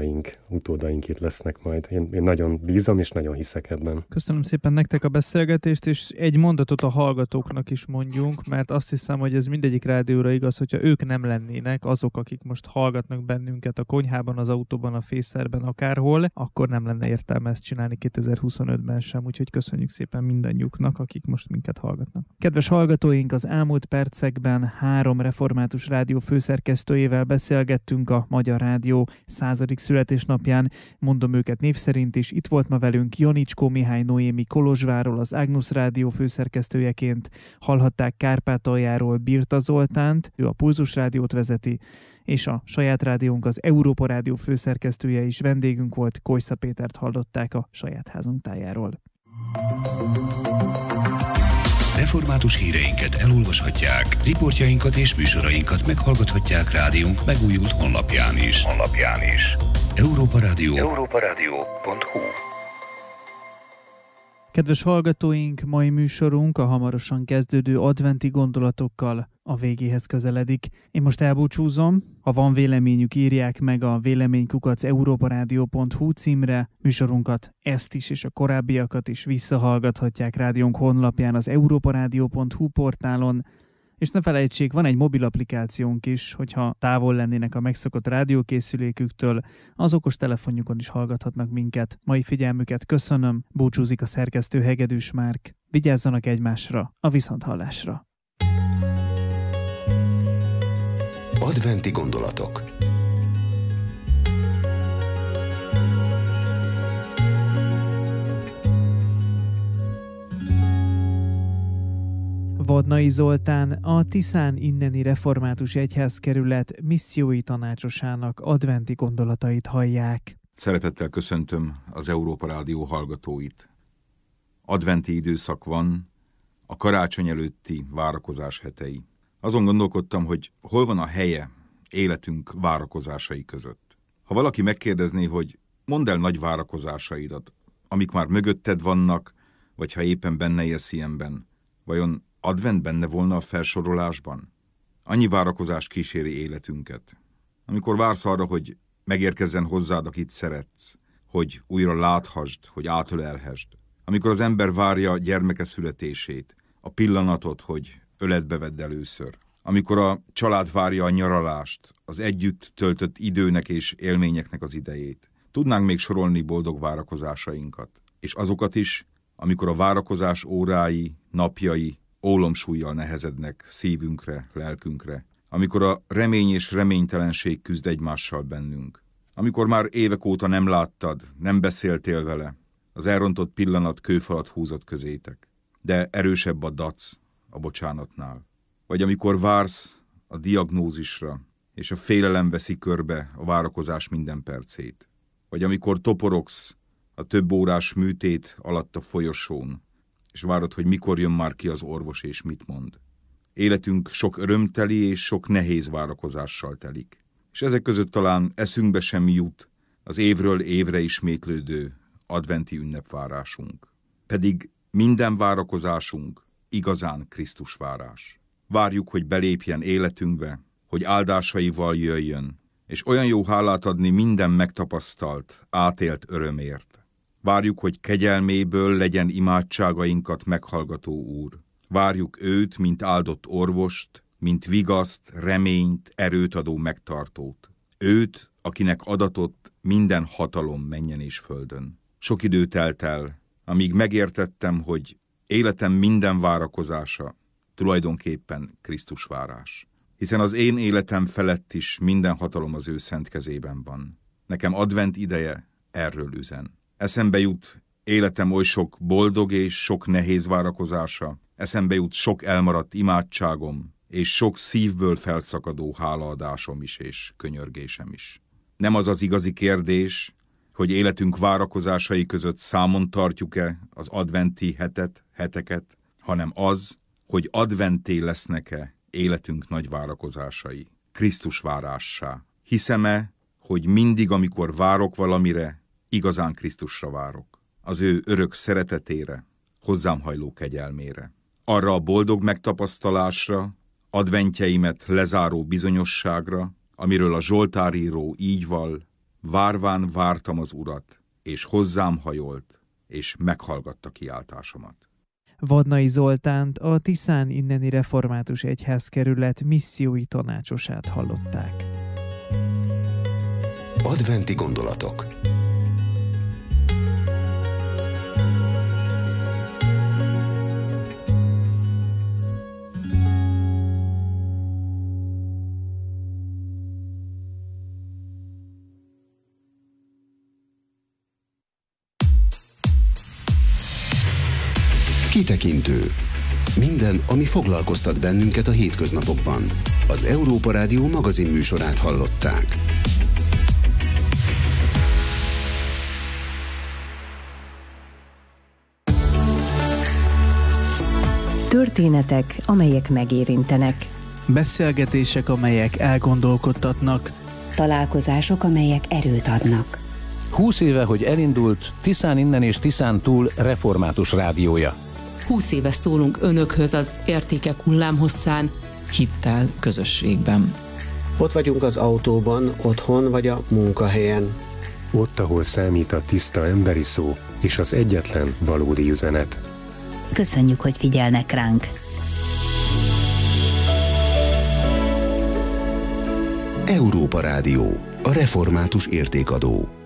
utódaink itt lesznek majd. Én nagyon bízom, és nagyon hiszek ebben. Köszönöm szépen nektek a beszélgetést, és egy mondatot a hallgatóknak is mondjunk, mert azt hiszem, hogy ez mindegyik rádióra igaz, hogyha ők nem lennének, azok, akik most hallgatnak bennünket a konyhában, az autóban, a fészerben, akárhol, akkor nem lenne értelme ezt csinálni 2025-ben sem, úgyhogy köszönjük szépen mindannyiuknak, akik most minket hallgatnak. Kedves hallgatóink, az elmúlt percekben 3 református rádió főszerkesztőjével beszélgettünk a Magyar Rádió 100. születésnapján, mondom őket név szerint is. Itt volt ma velünk Janicskó Mihály Noémi Kolozsvárról, az Ágnusz Rádió főszerkesztőjeként, hallhatták Kárpátaljáról Birta Zoltánt, ő a Pulzus Rádiót vezeti, és a saját rádiónk, az Európa Rádió főszerkesztője is vendégünk volt, Kojsza Pétert hallották a saját házunk tájáról. Református híreinket elolvashatják, riportjainkat és műsorainkat meghallgathatják rádiónk megújult honlapján is. Európa Rádió. europaradio.hu. Kedves hallgatóink, mai műsorunk a hamarosan kezdődő adventi gondolatokkal a végéhez közeledik. Én most elbúcsúzom. Ha van véleményük, írják meg a véleménykukac@europaradio.hu címre. Műsorunkat, ezt is és a korábbiakat is visszahallgathatják rádiónk honlapján, az europaradio.hu portálon. És ne felejtsék, van egy mobil applikációnk is, hogyha távol lennének a megszokott rádiókészüléküktől, az okos telefonjukon is hallgathatnak minket. Mai figyelmüket köszönöm, búcsúzik a szerkesztő Hegedűs Márk. Vigyázzanak egymásra, a viszonthallásra. Adventi gondolatok. Vadnai Zoltán, a Tiszán inneni református egyházkerület missziói tanácsosának adventi gondolatait hallják. Szeretettel köszöntöm az Európa Rádió hallgatóit. Adventi időszak van, a karácsony előtti várakozás hetei. Azon gondolkodtam, hogy hol van a helye életünk várakozásai között. Ha valaki megkérdezné, hogy mondd el nagy várakozásaidat, amik már mögötted vannak, vagy ha éppen benne élsz ilyenben, vajon advent benne volna a felsorolásban? Annyi várakozás kíséri életünket. Amikor vársz arra, hogy megérkezzen hozzád, akit szeretsz, hogy újra láthasd, hogy átölelhesd. Amikor az ember várja gyermeke születését, a pillanatot, hogy öletbe vedd először. Amikor a család várja a nyaralást, az együtt töltött időnek és élményeknek az idejét. Tudnánk még sorolni boldog várakozásainkat. És azokat is, amikor a várakozás órái, napjai ólomsúllyal nehezednek szívünkre, lelkünkre. Amikor a remény és reménytelenség küzd egymással bennünk. Amikor már évek óta nem láttad, nem beszéltél vele, az elrontott pillanat kőfalat húzott közétek. De erősebb a dac a bocsánatnál. Vagy amikor vársz a diagnózisra, és a félelem veszi körbe a várakozás minden percét. Vagy amikor toporogsz a több órás műtét alatt a folyosón, és várod, hogy mikor jön már ki az orvos és mit mond. Életünk sok örömteli és sok nehéz várakozással telik. És ezek között talán eszünkbe sem jut az évről évre ismétlődő adventi ünnepvárásunk. Pedig minden várakozásunk igazán Krisztus várás. Várjuk, hogy belépjen életünkbe, hogy áldásaival jöjjön, és olyan jó hálát adni minden megtapasztalt, átélt örömért. Várjuk, hogy kegyelméből legyen imádságainkat meghallgató Úr. Várjuk őt, mint áldott orvost, mint vigaszt, reményt, erőt adó megtartót. Őt, akinek adatott minden hatalom mennyen és földön. Sok idő telt el, amíg megértettem, hogy életem minden várakozása tulajdonképpen Krisztus várás. Hiszen az én életem felett is minden hatalom az ő szent kezében van. Nekem advent ideje erről üzen. Eszembe jut életem oly sok boldog és sok nehéz várakozása, eszembe jut sok elmaradt imádságom, és sok szívből felszakadó hálaadásom is és könyörgésem is. Nem az az igazi kérdés, hogy életünk várakozásai között számon tartjuk-e az adventi heteket, hanem az, hogy adventé lesznek-e életünk nagy várakozásai, Krisztus várássá. Hiszem-e, hogy mindig, amikor várok valamire, igazán Krisztusra várok, az ő örök szeretetére, hozzám hajló kegyelmére. Arra a boldog megtapasztalásra, adventjeimet lezáró bizonyosságra, amiről a Zsoltáríró így vall: várván vártam az Urat, és hozzám hajolt, és meghallgatta kiáltásomat. Vadnai Zoltánt, a Tiszán inneni református egyházkerület missziói tanácsosát hallották. Adventi gondolatok. Kitekintő. Minden, ami foglalkoztat bennünket a hétköznapokban. Az Európa Rádió magazinműsorát hallották. Történetek, amelyek megérintenek. Beszélgetések, amelyek elgondolkodtatnak. Találkozások, amelyek erőt adnak. 20 éve, hogy elindult Tiszán innen és Tiszán túl református rádiója. 20 éve szólunk önökhöz az értékek hullámhosszán, hittel, közösségben. Ott vagyunk az autóban, otthon vagy a munkahelyen. Ott, ahol számít a tiszta emberi szó és az egyetlen valódi üzenet. Köszönjük, hogy figyelnek ránk. Európa Rádió, a református értékadó.